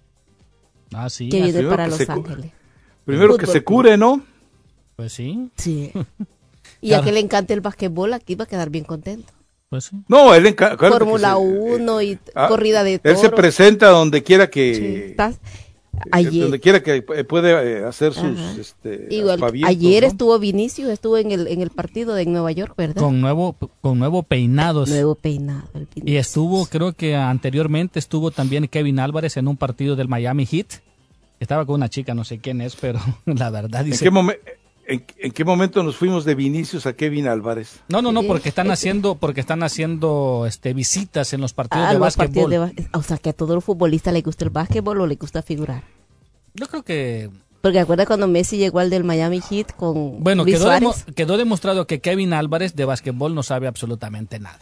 Sí. Que viene para Los Ángeles. Primero que se cure, ¿no? Pues sí. Sí. Y a que le encanta el básquetbol, aquí va a quedar bien contento. Pues sí. No, él Fórmula 1 y corrida de toros. Él se presenta donde quiera que... Sí, donde quiera que puede hacer sus ayer, ¿no? Estuvo Vinicius, estuvo en el partido de Nueva York, ¿verdad? Con nuevo peinados. Nuevo peinado. Y estuvo, creo que anteriormente estuvo también Kevin Álvarez en un partido del Miami Heat. Estaba con una chica, no sé quién es, pero la verdad dice... ¿En qué momento nos fuimos de Vinicius a Kevin Álvarez? No, porque están haciendo visitas en los partidos de básquetbol. O sea, que a todo futbolista le gusta el básquetbol o le gusta figurar. Yo creo que... Porque acuerda cuando Messi llegó al del Miami Heat con Luis Suárez. Quedó demostrado que Kevin Álvarez de básquetbol no sabe absolutamente nada.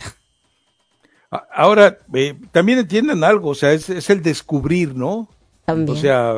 Ahora, también entiendan algo, o sea, es el descubrir, ¿no? También. O sea...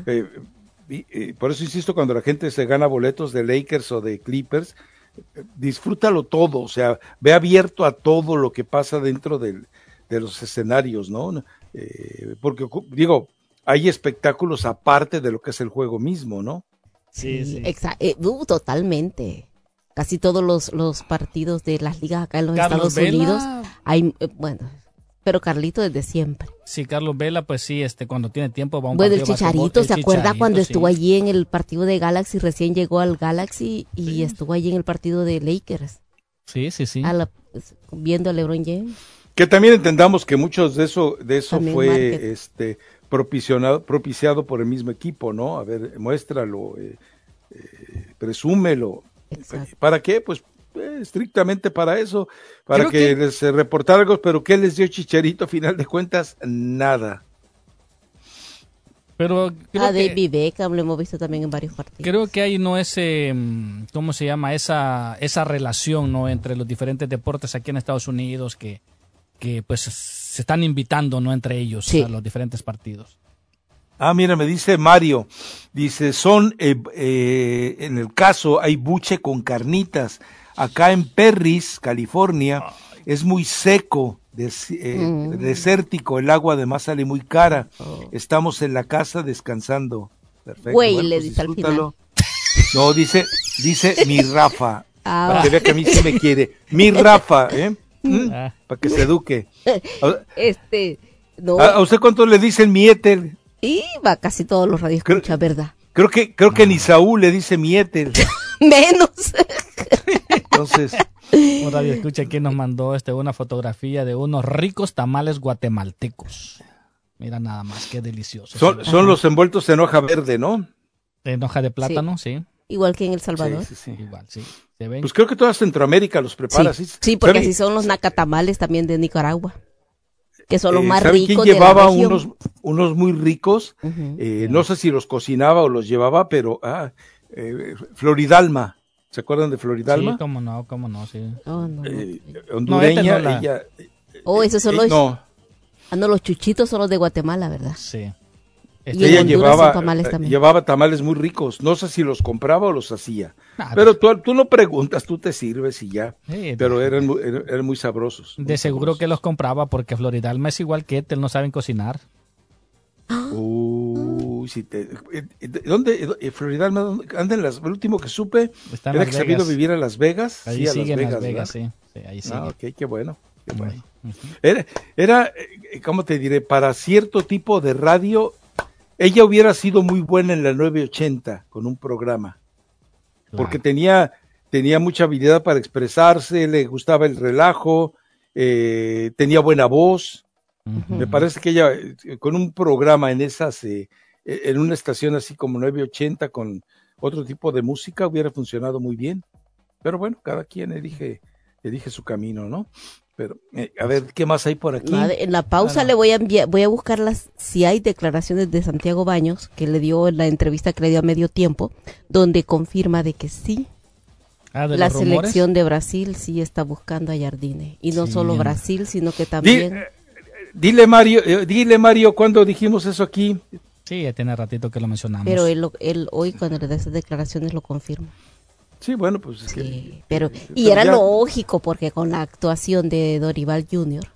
por eso insisto, cuando la gente se gana boletos de Lakers o de Clippers, disfrútalo todo, o sea, ve abierto a todo lo que pasa dentro de los escenarios, ¿no? Porque, digo, hay espectáculos aparte de lo que es el juego mismo, ¿no? Sí. Totalmente. Casi todos los partidos de las ligas acá en los Estados Unidos hay, pero Carlito desde siempre. Sí, Carlos Vela, pues sí, cuando tiene tiempo va a un partido. Bueno, el Chicharito, ¿se acuerda cuando estuvo allí en el partido de Galaxy? Recién llegó al Galaxy y estuvo allí en el partido de Lakers. Sí. Viendo a LeBron James. Que también entendamos que muchos de eso también fue propiciado por el mismo equipo, ¿no? A ver, muéstralo, presúmelo. Exacto. ¿Para qué? Pues estrictamente para eso, para que les reportara algo, pero ¿qué les dio Chicharito? A final de cuentas, nada. Pero David Beckham lo hemos visto también en varios partidos. Creo que hay ¿cómo se llama? Esa relación, ¿no? Entre los diferentes deportes aquí en Estados Unidos que pues se están invitando, ¿no? Entre ellos a los diferentes partidos. Mira, me dice Mario, dice, en el caso hay buche con carnitas. Acá en Perris, California, es muy seco, desértico, el agua además sale muy cara. Estamos en la casa descansando. Perfecto. Güey, le dice al final. No, dice mi Rafa, para que vea que a mí sí me quiere. Mi Rafa, para que se eduque. No. ¿A usted cuánto le dicen mi Ethel? Y va casi todos los radioescuchas, ¿verdad? Creo que ni Saúl le dice mi Ethel. Menos. Entonces, Un radio escucha que nos mandó una fotografía de unos ricos tamales guatemaltecos. Mira nada más, qué delicioso. son los envueltos en hoja verde, ¿no? En hoja de plátano, sí. Igual que en El Salvador. Sí. Igual, sí. ¿Se ven? Pues creo que toda Centroamérica los prepara. Sí, porque así son los nacatamales también de Nicaragua, que son los más ¿saben ricos quién de la llevaba región? unos muy ricos? Ujú. No sé si los cocinaba o los llevaba, pero Floridalma. ¿Se acuerdan de Floridalma? Sí, cómo no, sí. Oh, no. Hondureña, No, esta no ella... Oh, esos son los... No, no, los chuchitos son los de Guatemala, ¿verdad? Sí. Y ella en Honduras son tamales también. llevaba tamales muy ricos. No sé si los compraba o los hacía. Nah, Pero tú no preguntas, tú te sirves y ya. Sí, Pero eran muy sabrosos. de seguro que los compraba porque Floridalma es igual que él, no saben cocinar. ¿Dónde? Floridalma, anda el último que supe Está en era Las que se había ido a Vegas. vivir a Las Vegas. Ahí Sí, a sigue en Las ¿verdad? Vegas, sí. Ahí sigue. Ah, ok, qué bueno. Ujú. Era, ¿cómo te diré? Para cierto tipo de radio, ella hubiera sido muy buena en la 980 con un programa, porque tenía mucha habilidad para expresarse, le gustaba el relajo, tenía buena voz. Ujú. Me parece que ella, con un programa en en una estación así como 980 con otro tipo de música, hubiera funcionado muy bien. Pero bueno, cada quien elige su camino, ¿no? Pero, a ver, ¿qué más hay por aquí? En la pausa le voy a buscar si hay declaraciones de Santiago Baños, que le dio en la entrevista que le dio a Medio Tiempo, donde confirma de que sí, ¿De la los rumores? selección de Brasil sí está buscando a Jardine. Y no Sí. solo Brasil, sino que también... Dile Mario, ¿cuándo dijimos eso aquí? Sí, ya tiene ratito que lo mencionamos. Pero él hoy cuando le da esas declaraciones lo confirma. Sí, bueno, pues es Sí, que... y era ya, lógico porque con la actuación de Dorival Jr.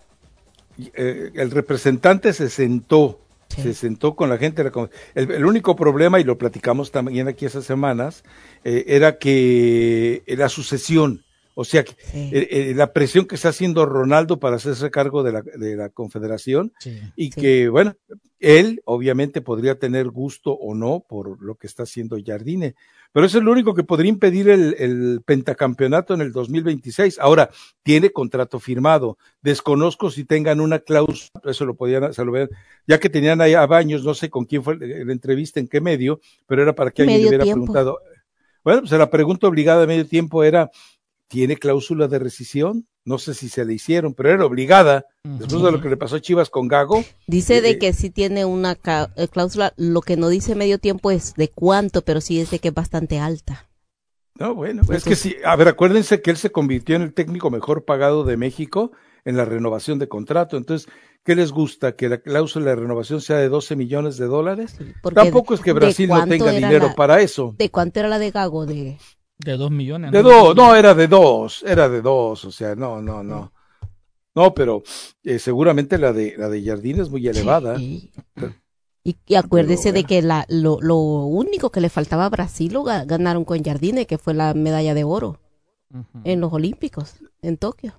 el representante se sentó con la gente. El único problema, y lo platicamos también aquí esas semanas, era que la sucesión, o sea, la presión que está haciendo Ronaldo para hacerse cargo de la confederación, y que, bueno, él obviamente podría tener gusto o no por lo que está haciendo Jardine, pero eso es lo único que podría impedir el pentacampeonato en el 2026. Ahora, tiene contrato firmado, desconozco si tengan una cláusula, eso se lo vean, ya que tenían ahí a Baños, no sé con quién fue la entrevista, en qué medio, pero era para que alguien le hubiera preguntado. Bueno, pues la pregunta obligada de Medio Tiempo era, ¿tiene cláusula de rescisión? No sé si se le hicieron, pero era obligada, después de lo que le pasó a Chivas con Gago. Dice de que sí tiene una cláusula, lo que no dice Medio Tiempo es de cuánto, pero sí es de que es bastante alta. No, bueno, es que sí, a ver, acuérdense que él se convirtió en el técnico mejor pagado de México en la renovación de contrato, entonces, ¿qué les gusta? ¿Que la cláusula de renovación sea de $12 millones? Sí, tampoco es que Brasil no tenga dinero para eso. ¿De cuánto era la de Gago? De 2 millones. De 2, no, era de 2, o sea, no. No, pero seguramente la de Jardine es muy elevada. Sí. Y acuérdese de que lo único que le faltaba a Brasil lo ganaron con Jardine, que fue la medalla de oro en los Olímpicos, en Tokio.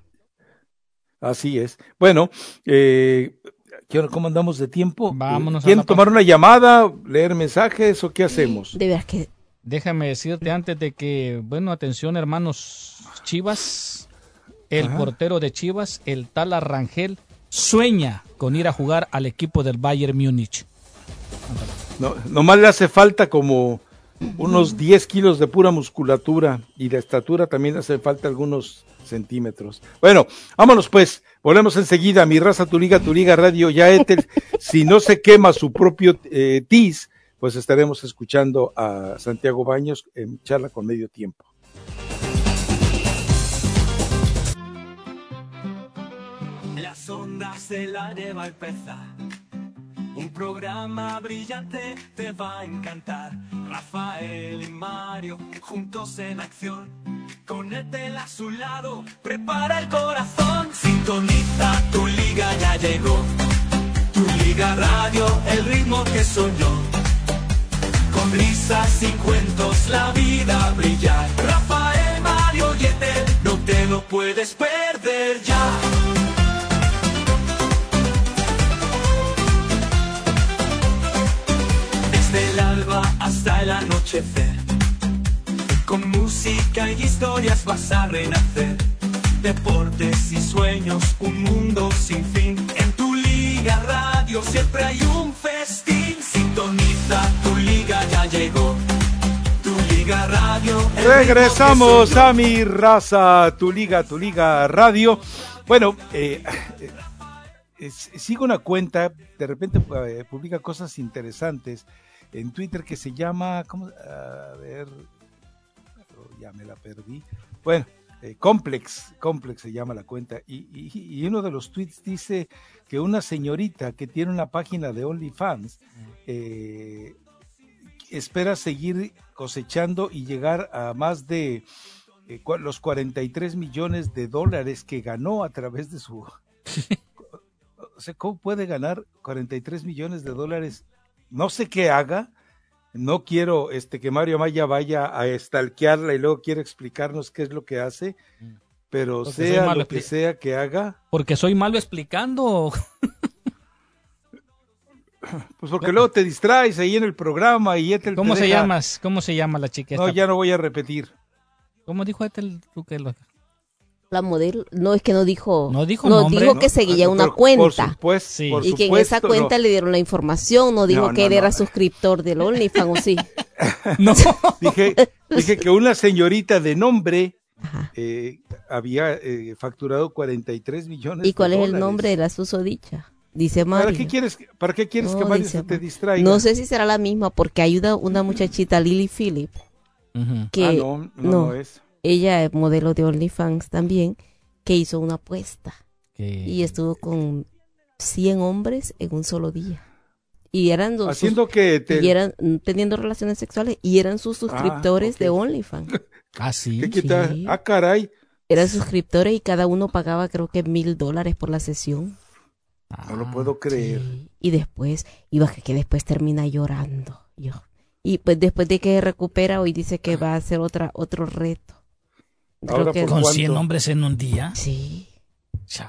Así es. Bueno, ¿cómo andamos de tiempo? Vámonos. ¿Quieren tomar una llamada, leer mensajes o qué hacemos? De veras que... Déjame decirte antes de que, bueno, atención hermanos Chivas, el portero de Chivas, el tal Arrangel, sueña con ir a jugar al equipo del Bayern Múnich. No, nomás le hace falta como unos 10 kilos de pura musculatura, y de estatura también le hace falta algunos centímetros. Bueno, vámonos pues, volvemos enseguida. Mi raza, tu liga radio, ya Etel, si no se quema su propio tiz, pues estaremos escuchando a Santiago Baños en charla con Medio Tiempo. Las ondas de la va a empezar. Un programa brillante te va a encantar. Rafael y Mario juntos en acción. Con Etel a su lado, prepara el corazón. Sintoniza, tu liga ya llegó. Tu liga radio, el ritmo que soñó. Con risas y cuentos la vida brillar. Rafael, Mario y Etel, no te lo puedes perder ya. Desde el alba hasta el anochecer, Con música y historias vas a renacer. Deportes y sueños, un mundo sin fin. En tu Liga Radio siempre hay un festín. Sintoniza tu liga, ya llegó. Tu Liga Radio. Regresamos a Mi Raza, tu Liga Radio. Bueno, sigo una cuenta, de repente publica cosas interesantes en Twitter que se llama, ¿cómo? A ver, ya me la perdí. Bueno, Complex se llama la cuenta, y uno de los tweets dice que una señorita que tiene una página de OnlyFans espera seguir cosechando y llegar a más de los 43 millones de dólares que ganó a través de su... O sea, ¿cómo puede ganar 43 millones de dólares? No sé qué haga. No quiero que Mario Amaya vaya a stalkearla y luego quiera explicarnos qué es lo que hace, pero porque sea lo que sea que haga. Porque soy malo explicando. Pues porque luego te distraes ahí en el programa y Ethel ¿Cómo se llama la chica esta? No, ya no voy a repetir. ¿Cómo dijo Ethel? La modelo, no, es que no dijo nombre, dijo que seguía una cuenta. Por supuesto, sí. Por y que supuesto, en esa cuenta le dieron la información, no dijo que él era suscriptor del OnlyFans, ¿o sí? No. Dije que una señorita de nombre había facturado 43 millones. ¿Y cuál de es dólares. el nombre de la susodicha? Dice Mario. ¿Para qué quieres que Mario se te distraiga? No sé si será la misma, porque hay una muchachita, Lily Phillip, que no es. Ella es modelo de OnlyFans también, que hizo una apuesta y estuvo con 100 hombres en un solo día. Y eran eran teniendo relaciones sexuales y eran sus suscriptores de OnlyFans. Ah, sí. Sí. Ah, caray. Eran suscriptores y cada uno pagaba creo que $1,000 por la sesión. No lo puedo creer. Sí. Y después, que después termina llorando. Y pues después de que recupera, hoy dice que va a hacer otro reto. Ahora, que ¿con 100 hombres en un día? Sí. Char.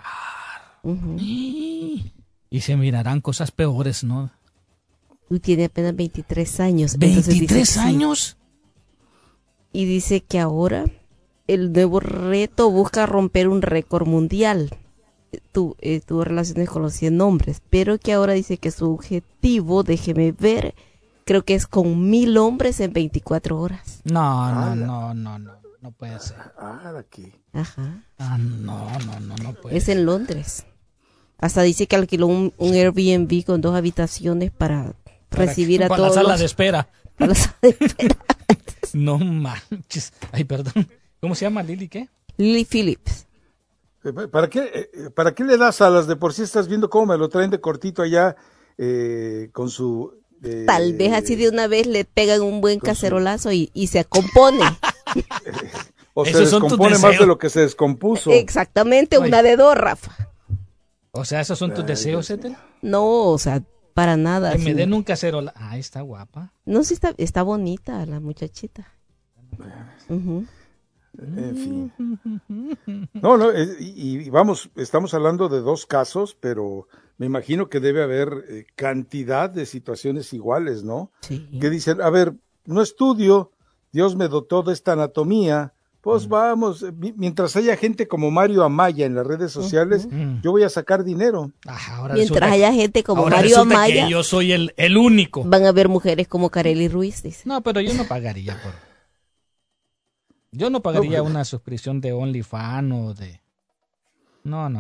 Y se mirarán cosas peores, ¿no? Y tiene apenas 23 años. ¿23 años? Sí. Y dice que ahora el nuevo reto busca romper un récord mundial. Tuvo relaciones con los 100 hombres, pero que ahora dice que su objetivo, déjeme ver, creo que es con 1,000 hombres en 24 horas. No puede ser. Aquí. Ajá. No puede Es ser. en Londres. Hasta dice que alquiló un Airbnb con 2 habitaciones para recibir a todos. Para la sala de espera. Para la sala de espera. No manches. Ay, perdón. ¿Cómo se llama, Lily? ¿Qué? Lily Phillips. ¿Para qué le das alas? De por sí estás viendo cómo me lo traen de cortito allá con su... Tal vez así de una vez le pegan un buen cacerolazo y se compone. O se descompone más de lo que se descompuso. Exactamente, una de dos, Rafa. O sea, ¿esos son tus deseos, Ethel? No, o sea, para nada. Que me den un cacerolazo. Ah, está guapa. No, sí está bonita la muchachita. En fin. No, y vamos, estamos hablando de 2 casos, pero me imagino que debe haber cantidad de situaciones iguales, ¿no? Sí. Que dicen, a ver, no estudio, Dios me dotó de esta anatomía, pues vamos, mientras haya gente como Mario Amaya en las redes sociales, yo voy a sacar dinero. Mientras haya gente como Mario Amaya, que yo soy el único. Van a haber mujeres como Kareli Ruiz, dice. No, pero yo no pagaría una suscripción de OnlyFans o de... No.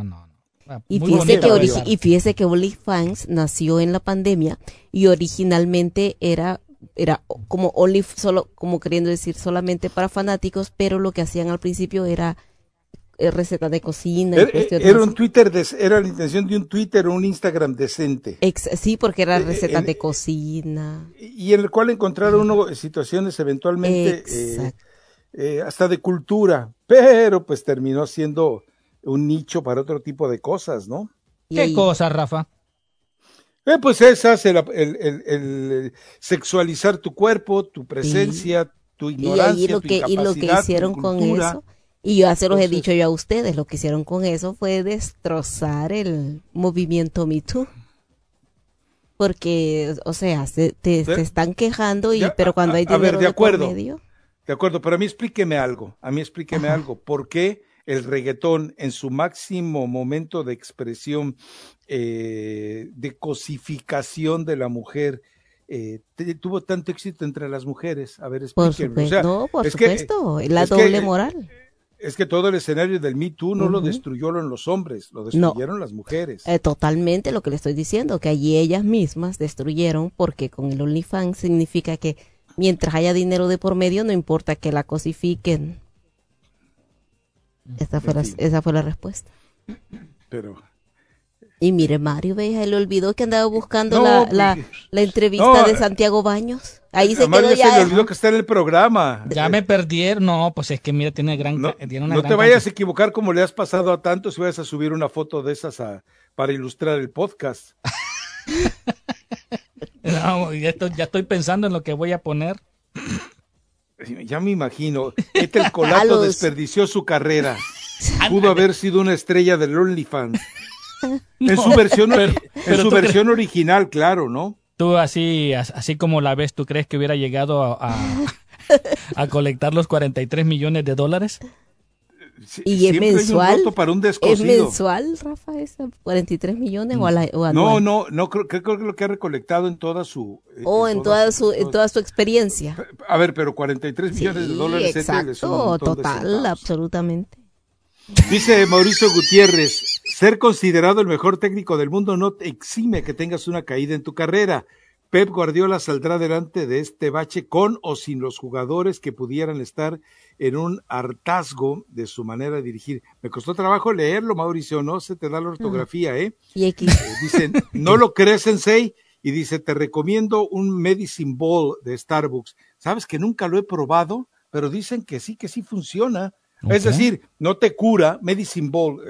Y fíjese que OnlyFans nació en la pandemia y originalmente era como solo como queriendo decir solamente para fanáticos, pero lo que hacían al principio era recetas de cocina. Era la intención de un Twitter o un Instagram decente. Sí, porque era recetas de cocina. Y en el cual encontraron situaciones eventualmente hasta de cultura, pero pues terminó siendo un nicho para otro tipo de cosas, ¿no? ¿Qué cosa, Rafa? Pues esas, el sexualizar tu cuerpo, tu presencia, tu ignorancia, tu incapacidad, y lo que hicieron con eso, y yo se los he dicho yo a ustedes, lo que hicieron con eso fue destrozar el movimiento Me Too. Porque, o sea, te están quejando, pero cuando hay dinero de por medio... De acuerdo, pero a mí explíqueme algo. ¿Por qué el reggaetón en su máximo momento de expresión, de cosificación de la mujer, tuvo tanto éxito entre las mujeres? A ver, explíquenme. Por supuesto, la doble moral. Es que todo el escenario del Me Too no lo destruyeron los hombres, lo destruyeron las mujeres. Totalmente lo que le estoy diciendo, que allí ellas mismas destruyeron, porque con el OnlyFans significa que mientras haya dinero de por medio, no importa que la cosifiquen. Esa fue la respuesta. Pero... Y mire, Mario, veja, le olvidó que andaba buscando la entrevista de Santiago Baños. Ahí se quedó ya. Se le olvidó que está en el programa. Ya me perdieron. No, pues es que mira, tiene una no te vayas a equivocar como le has pasado a tantos si vas a subir una foto de esas para ilustrar el podcast. No, ya estoy pensando en lo que voy a poner. Ya me imagino. El Colato desperdició su carrera. Pudo haber sido una estrella del OnlyFans. En su versión original, claro, ¿no? Tú así como la ves, ¿tú crees que hubiera llegado a colectar los 43 millones de dólares? ¿Y es mensual? Hay un voto para un descosido. ¿Es mensual, Rafa, esa 43 millones o anual? No, creo que lo que ha recolectado en toda su... en toda su experiencia. A ver, pero 43 millones de dólares. Exacto, total, absolutamente. Dice Mauricio Gutiérrez, ser considerado el mejor técnico del mundo no te exime que tengas una caída en tu carrera. Pep Guardiola saldrá delante de este bache con o sin los jugadores que pudieran estar en un hartazgo de su manera de dirigir. Me costó trabajo leerlo, Mauricio, no se te da la ortografía, ¿eh? Dicen, ¿no lo crees, Sensei? Y dice, te recomiendo un Medicine Ball de Starbucks. ¿Sabes que nunca lo he probado? Pero dicen que sí funciona. Okay. Es decir, no te cura, Medicine Ball.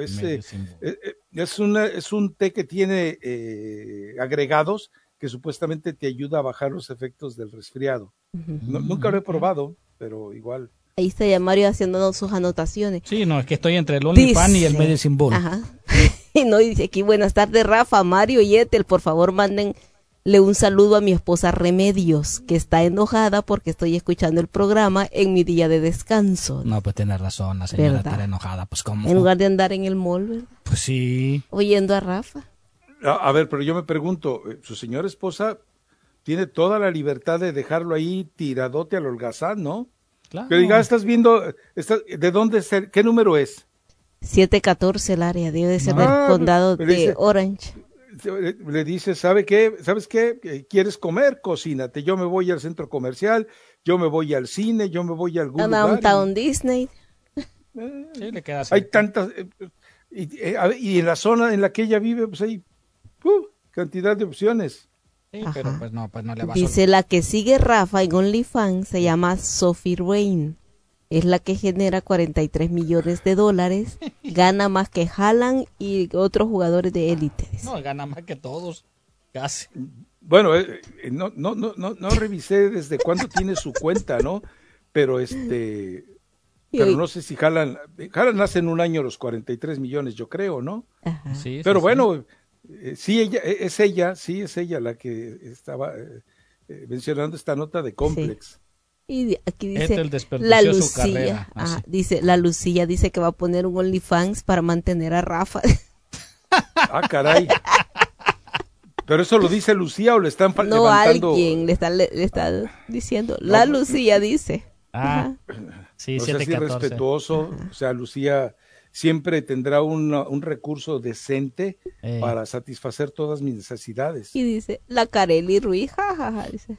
Es un té que tiene agregados que supuestamente te ayuda a bajar los efectos del resfriado. Nunca lo he probado, pero igual. Ahí está ya Mario haciendo sus anotaciones. Sí, no, es que estoy entre el OnlyFans y el Medicine Ball. Ajá. Y no, dice aquí, buenas tardes, Rafa, Mario y Ethel, por favor mándenle un saludo a mi esposa Remedios, que está enojada porque estoy escuchando el programa en mi día de descanso. No, pues tiene razón, la señora está enojada, pues ¿cómo? En lugar de andar en el mall, ¿verdad? Pues sí. Oyendo a Rafa. A ver, pero yo me pregunto, ¿su señora esposa tiene toda la libertad de dejarlo ahí tiradote al holgazán, no? Claro. Que diga, estás viendo, ¿de dónde es? ¿Qué número es? 714 el área, debe de ser del condado de Orange. Le dice, ¿sabes qué? ¿Quieres comer? Cocínate. Yo me voy al centro comercial, yo me voy al cine, yo me voy a algún lugar. Downtown Disney. Sí, le queda así. Hay tantas... y en la zona en la que ella vive, pues hay cantidad de opciones. Sí, pero pues no le va a Dice, la que sigue Rafa en OnlyFans se llama Sophie Rain. Es la que genera 43 millones de dólares. Gana más que Haaland y otros jugadores de élite. No, gana más que todos. Casi. Bueno, no revisé desde cuándo tiene su cuenta, ¿no? Pero pero no sé si Haaland nace en un año los 43 millones, yo creo, ¿no? Ajá. Sí, pero bueno, sí, es ella la que estaba mencionando esta nota de Complex. Y aquí dice la Lucía, dice la Lucía dice que va a poner un OnlyFans para mantener a Rafa. Ah, caray. ¿Pero eso lo dice Lucía o le están no, levantando? Alguien le está diciendo. La Lucía dice. Sí, o sea, sí, respetuoso. O sea, Lucía siempre tendrá un recurso decente para satisfacer todas mis necesidades. Y dice, la Carely Ruiz, jajaja, dice.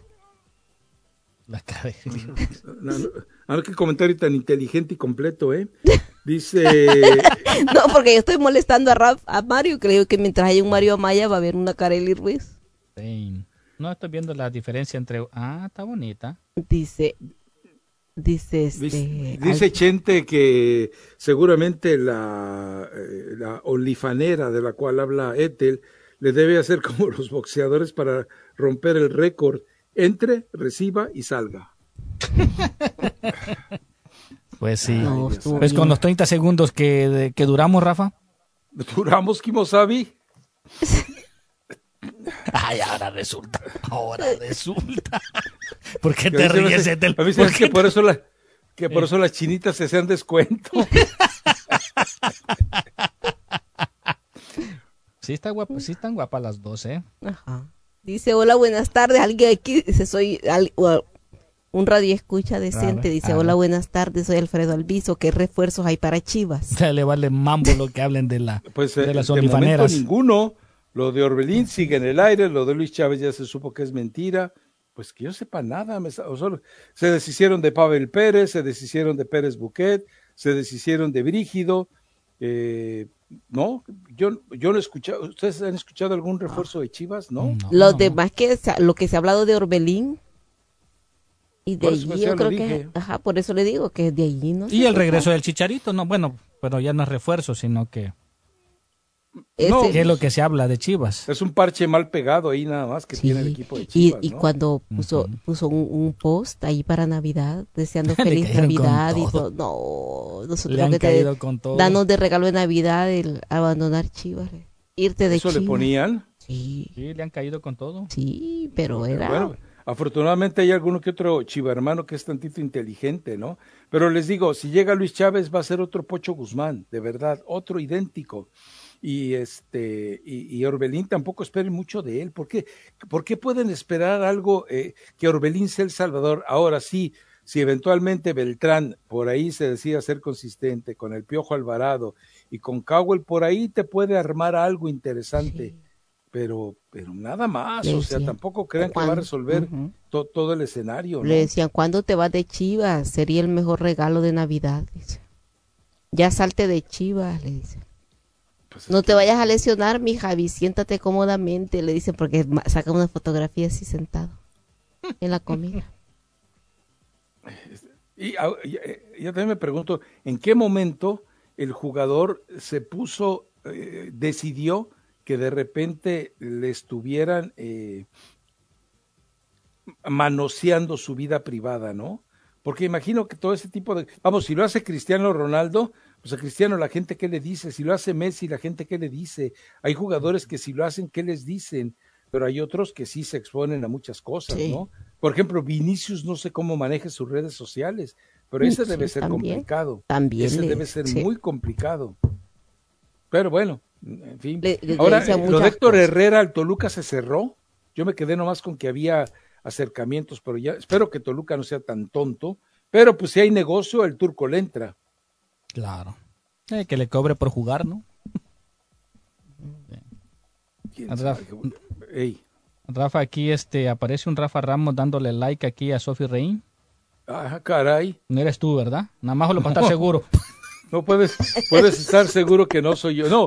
La Carely. No, qué comentario tan inteligente y completo, ¿eh? Dice... No, porque yo estoy molestando a Mario. Creo que mientras hay un Mario Amaya va a haber una Carely Ruiz. Sí. No estoy viendo la diferencia entre... está bonita. Dice Chente que seguramente la onlifanera de la cual habla Ethel le debe hacer como los boxeadores para romper el récord: entre, reciba y salga. Pues sí. Pues con los 30 segundos que duramos, Rafa. ¿Duramos, Kimosabi? Ay, ahora resulta. ¿Por qué te ríes, Ethel? A mí sabes que por eso Que por eso las chinitas se hacían descuento. Sí, está guapa, sí están guapas las dos, ¿eh? Ajá. Dice, hola, buenas tardes. Alguien aquí dice, un radio escucha decente. Dice, hola, buenas tardes. Soy Alfredo Alviso. ¿Qué refuerzos hay para Chivas? Le vale mambo lo que hablen de las de olifaneras. Momento ninguno. Lo de Orbelín sigue en el aire. Lo de Luis Chávez ya se supo que es mentira. Pues que yo sepa nada. Se deshicieron de Pavel Pérez, se deshicieron de Pérez Buquet, se deshicieron de Brígido. No, yo no he escuchado. ¿Ustedes han escuchado algún refuerzo de Chivas? No. Los demás lo que se ha hablado de Orbelín. Y de allí yo creo que, por eso le digo que de allí no. Y el regreso del Chicharito, no, bueno, pero ya no es refuerzo, sino que que es lo que se habla de Chivas. Es un parche mal pegado ahí nada más que tiene el equipo de Chivas. Y cuando puso un post ahí para Navidad, deseando feliz Navidad, dijo, nosotros le han caído con todo. Danos de regalo de Navidad el abandonar Chivas, irte de Chivas. ¿Eso le ponían? Sí, le han caído con todo. Sí, pero era... Bueno, afortunadamente hay alguno que otro chivarmano que es tantito inteligente, ¿no? Pero les digo, si llega Luis Chávez va a ser otro Pocho Guzmán, de verdad, otro idéntico. Y Orbelín tampoco esperen mucho de él. ¿Por qué pueden esperar algo que Orbelín sea el salvador? Ahora sí, si eventualmente Beltrán por ahí se decide ser consistente con el Piojo Alvarado y con Cowell, por ahí te puede armar algo interesante. Sí. Pero nada más, o sea, tampoco crean que va a resolver todo el escenario, ¿no? Le decían, ¿cuándo te vas de Chivas? Sería el mejor regalo de Navidad, dice. Ya salte de Chivas, le dice. Pues no te vayas a lesionar, mi Javi, siéntate cómodamente, le dicen, porque saca una fotografía así sentado en la comida. Y yo también me pregunto, ¿en qué momento el jugador se puso, decidió que de repente le estuvieran manoseando su vida privada, ¿no? Porque imagino que todo ese tipo de... Vamos, si lo hace Cristiano Ronaldo, pues a Cristiano la gente ¿qué le dice? Si lo hace Messi, la gente ¿qué le dice? Hay jugadores que si lo hacen, ¿qué les dicen? Pero hay otros que sí se exponen a muchas cosas, ¿no? Por ejemplo, Vinicius no sé cómo maneja sus redes sociales, pero ese debe ser complicado. También ese debe ser muy complicado. Pero bueno, en fin. Ahora, lo de Héctor Herrera al Toluca se cerró. Yo me quedé nomás con que había acercamientos, pero ya espero que Toluca no sea tan tonto. Pero pues si hay negocio, el turco le entra. Claro. Que le cobre por jugar, ¿no? Rafa, aquí aparece un Rafa Ramos dándole like aquí a Sofi Reín. Ah, caray. No eres tú, ¿verdad? Nada más lo para estar seguro. No puedes estar seguro que no soy yo. No,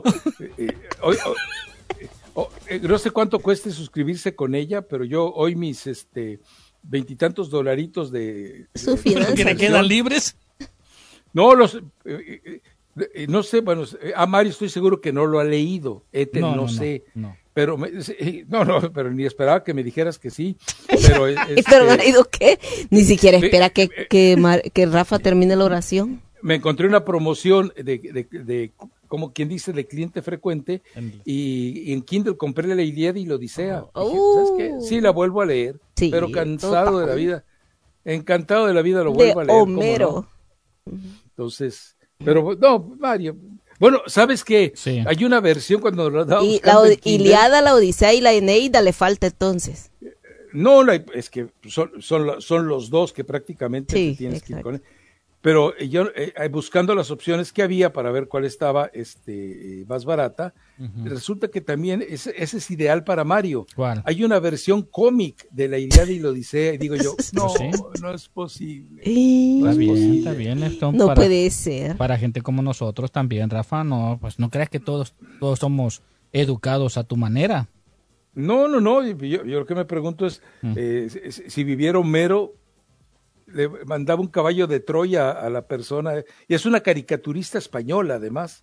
no sé cuánto cueste suscribirse con ella, pero yo hoy mis veintitantos dolaritos de ¿que le quedan libres? No, no sé, bueno, a Mario estoy seguro que no lo ha leído. No sé. No. Pero pero ni esperaba que me dijeras que sí. Pero ¿pero marido qué? Ni siquiera espera que Rafa termine la oración. Me encontré una promoción de como quien dice, de cliente frecuente, y en Kindle compré la Ilíada y la Odisea. ¿Sabes qué? Sí, la vuelvo a leer, sí, pero cansado de la vida. Encantado de la vida lo vuelvo a leer. Homero. ¿No? Entonces, pero no, Mario. Bueno, ¿sabes qué? Sí. Hay una versión cuando lo daba y la Ilíada, la Odisea y la Eneida le falta entonces. No, es que son los dos que prácticamente te tienes que ir con él. Pero yo buscando las opciones que había para ver cuál estaba más barata, resulta que también ese es ideal para Mario. ¿Cuál? Hay una versión cómic de la Ilíada y la Odisea, y digo yo, no es posible. Está bien. Esto no puede ser. Para gente como nosotros también, Rafa, no, pues no creas que todos somos educados a tu manera. No, yo lo que me pregunto es, si viviera Homero, le mandaba un caballo de Troya a la persona, y es una caricaturista española además.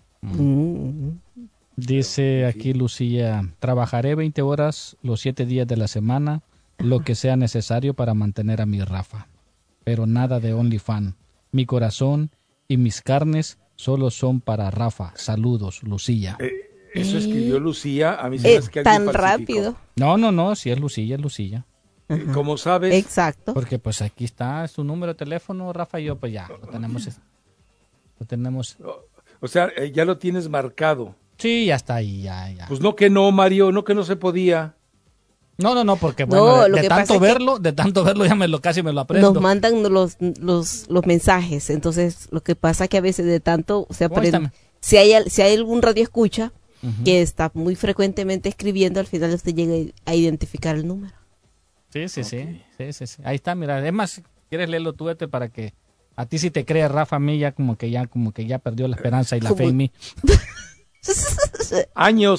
Dice aquí Lucía, trabajaré 20 horas los 7 días de la semana, lo que sea necesario para mantener a mi Rafa, pero nada de OnlyFans. Mi corazón y mis carnes solo son para Rafa. Saludos, Lucía. Eso escribió Lucía, a mí se me hace que tan alguien rápido. No, si es Lucía, es Lucía. ¿Cómo sabes? Exacto. Porque pues aquí está su número de teléfono, Rafa, y yo pues ya, lo tenemos. O sea, ya lo tienes marcado. Sí, ya está ahí, ya. Pues no que no, Mario, no que no se podía. No, porque No, bueno, lo de que tanto pasa es de tanto verlo ya casi me lo aprendo. Nos mandan los mensajes, entonces lo que pasa que a veces de tanto se aprende. Muéstrame. Si hay algún radio escucha que está muy frecuentemente escribiendo, al final usted llega a identificar el número. Sí. Ahí está, mira. Es más, ¿quieres leerlo tú, Ethel, para que a ti si te crees, Rafa, a mí ya como que ya perdió la esperanza y la fe en mí? Años.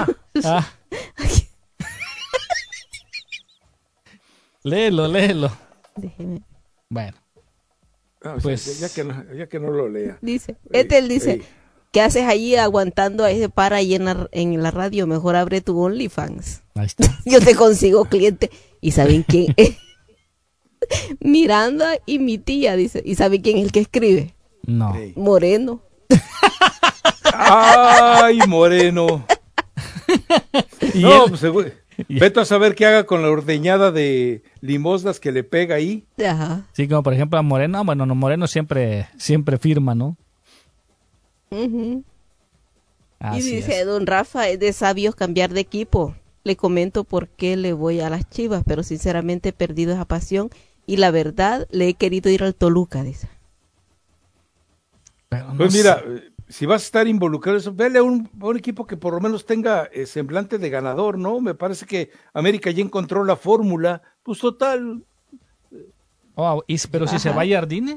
Léelo. Déjeme. Bueno. Pues ya que no lo lea. Dice, Ethel dice, ¿qué haces allí aguantando a ese para ahí en la radio? Mejor abre tu OnlyFans. Ahí está. Yo te consigo cliente. ¿Y saben quién? Miranda y mi tía, dice. ¿Y saben quién es el que escribe? No. Moreno. ¡Ay, Moreno! No, pues vete a saber qué haga con la ordeñada de limosnas que le pega ahí. Ajá. Sí, como por ejemplo a Moreno. Bueno, no, Moreno siempre firma, ¿no? Y Así dice, es. don Rafa, es de sabios cambiar de equipo. Le comento por qué le voy a las Chivas, pero sinceramente he perdido esa pasión y la verdad le he querido ir al Toluca, dice. Pero no Pues mira, sé. si vas a estar involucrado en eso, vele a un equipo que por lo menos tenga semblante de ganador, ¿no? Me parece que América ya encontró la fórmula. Pues total, Pero si se va a Jardine.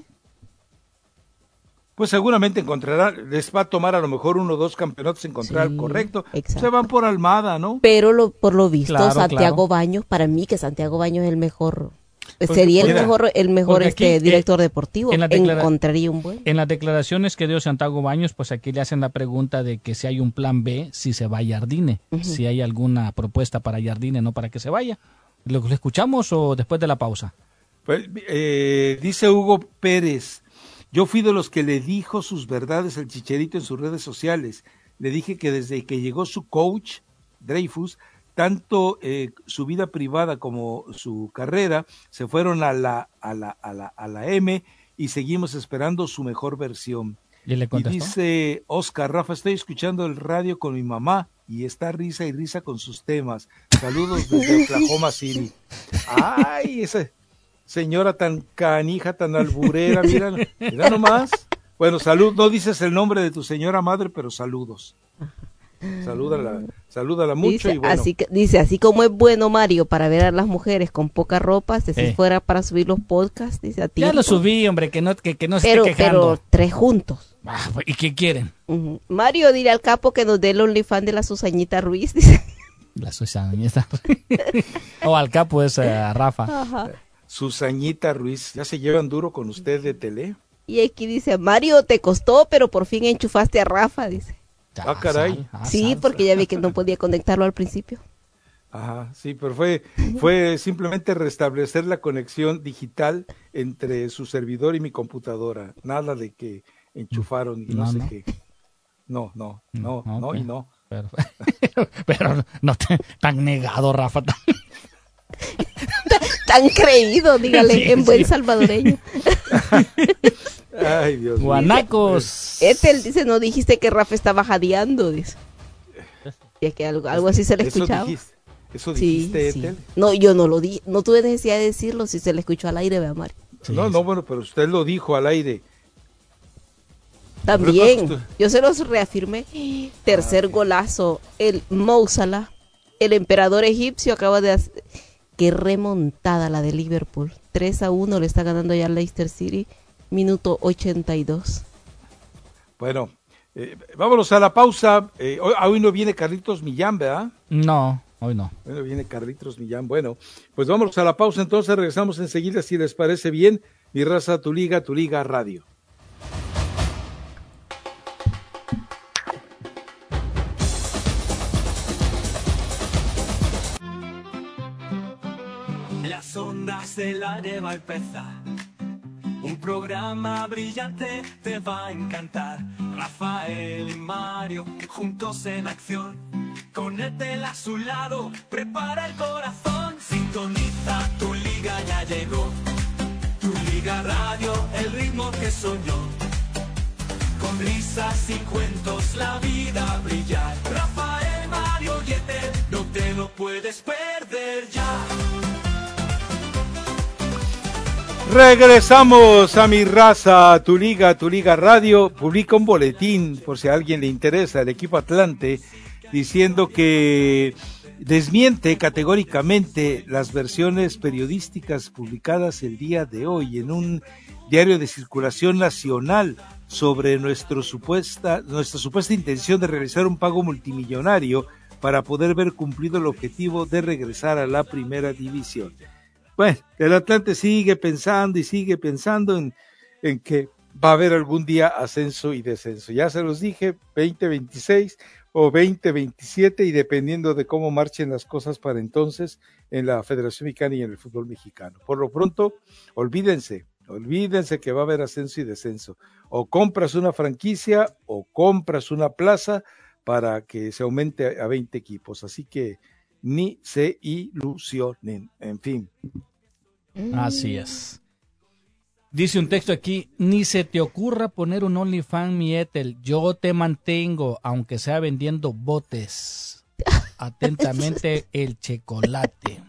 pues seguramente encontrará, les va a tomar a lo mejor 1 o 2 campeonatos encontrar Sí, correcto. exacto. Se van por Almada, ¿no? Pero por lo visto, Claro, Santiago claro. Baños, para mí que Santiago Baños es el mejor, mira, sería el mejor porque aquí, director deportivo. en la Encontraría un buen. En las declaraciones que dio Santiago Baños, pues aquí le hacen la pregunta de que si hay un plan B, si se va a Jardine, si hay alguna propuesta para Jardine, no para que se vaya. ¿Lo escuchamos o después de la pausa? Pues, dice Hugo Pérez, yo fui de los que le dijo sus verdades al Chicharito en sus redes sociales. Le dije que desde que llegó su coach, Dreyfus, tanto su vida privada como su carrera se fueron a la M y seguimos esperando su mejor versión. ¿Y le Y contestó? dice Oscar, Rafa, estoy escuchando el radio con mi mamá y está risa y risa con sus temas. Saludos desde Oklahoma City. Ay, esa señora tan canija, tan alburera, mira nomás. Bueno, salud, no dices el nombre de tu señora madre, pero saludos. Salúdala mucho Dice, y bueno. así como es bueno Mario para ver a las mujeres con poca ropa, si fuera para subir los podcasts, dice a ti. Ya lo subí, hombre, que no se pero, esté quejando. pero 3 juntos. ¿Y qué quieren? Mario, dile al capo que nos dé el OnlyFans de la Susañita Ruiz, dice. La Susañita. O al capo es Rafa. Ajá. Susañita Ruiz, ya se llevan duro con usted de tele. Y aquí dice, Mario, te costó, pero por fin enchufaste a Rafa, dice. Ah, caray. Sí, porque ya vi que no podía conectarlo al principio. Ajá, sí, pero fue simplemente restablecer la conexión digital entre su servidor y mi computadora. Nada de que enchufaron y no sé qué. No, Okay. y no. Pero no tan negado, Rafa. Tan creído, dígale, Sí, en buen sí. salvadoreño. Ay, Dios mío. Guanacos. Ethel dice, no dijiste que Rafa estaba jadeando, dice. Y es que algo así se le escuchaba. ¿Eso dijiste, Sí. Ethel? No, yo no lo di, no tuve necesidad de decirlo, si se le escuchó al aire, vea, Mario. Sí, No, sí. bueno, pero usted lo dijo al aire. También, Pero yo se los reafirmé. Tercer golazo, el Mousala, el emperador egipcio acaba de hacer... Qué remontada la de Liverpool. 3-1 le está ganando ya Leicester City, minuto 82. Bueno, vámonos a la pausa. Hoy no viene Carlitos Millán, ¿verdad? No, hoy no. Hoy no viene Carlitos Millán. Bueno, pues vámonos a la pausa, entonces regresamos enseguida, si les parece bien. Mi raza, tu liga radio. Las ondas del aire va a empezar. Un programa brillante te va a encantar. Rafael y Mario juntos en acción. Con Ethel a su lado, prepara el corazón. Sintoniza tu liga ya llegó. Tu Liga Radio, el ritmo que soñó. Con risas y cuentos la vida brillar. Rafael, Mario y Etel, no te lo puedes perder ya. Regresamos a Mi Raza, Tu Liga Radio. Publica un boletín, por si a alguien le interesa, el equipo Atlante, diciendo que desmiente categóricamente las versiones periodísticas publicadas el día de hoy en un diario de circulación nacional sobre nuestra supuesta intención de realizar un pago multimillonario para poder ver cumplido el objetivo de regresar a la primera división. Bueno, el Atlante sigue pensando en que va a haber algún día ascenso y descenso. Ya se los dije, 2026 o 2027, y dependiendo de cómo marchen las cosas para entonces en la Federación Mexicana y en el fútbol mexicano. Por lo pronto, olvídense que va a haber ascenso y descenso. O compras una franquicia o compras una plaza para que se aumente a 20 equipos. Así que ni se ilusionen. En fin. Así es. Dice un texto aquí: ni se te ocurra poner un OnlyFans, mi Ethel. Yo te mantengo, aunque sea vendiendo botes. Atentamente, el Chocolate.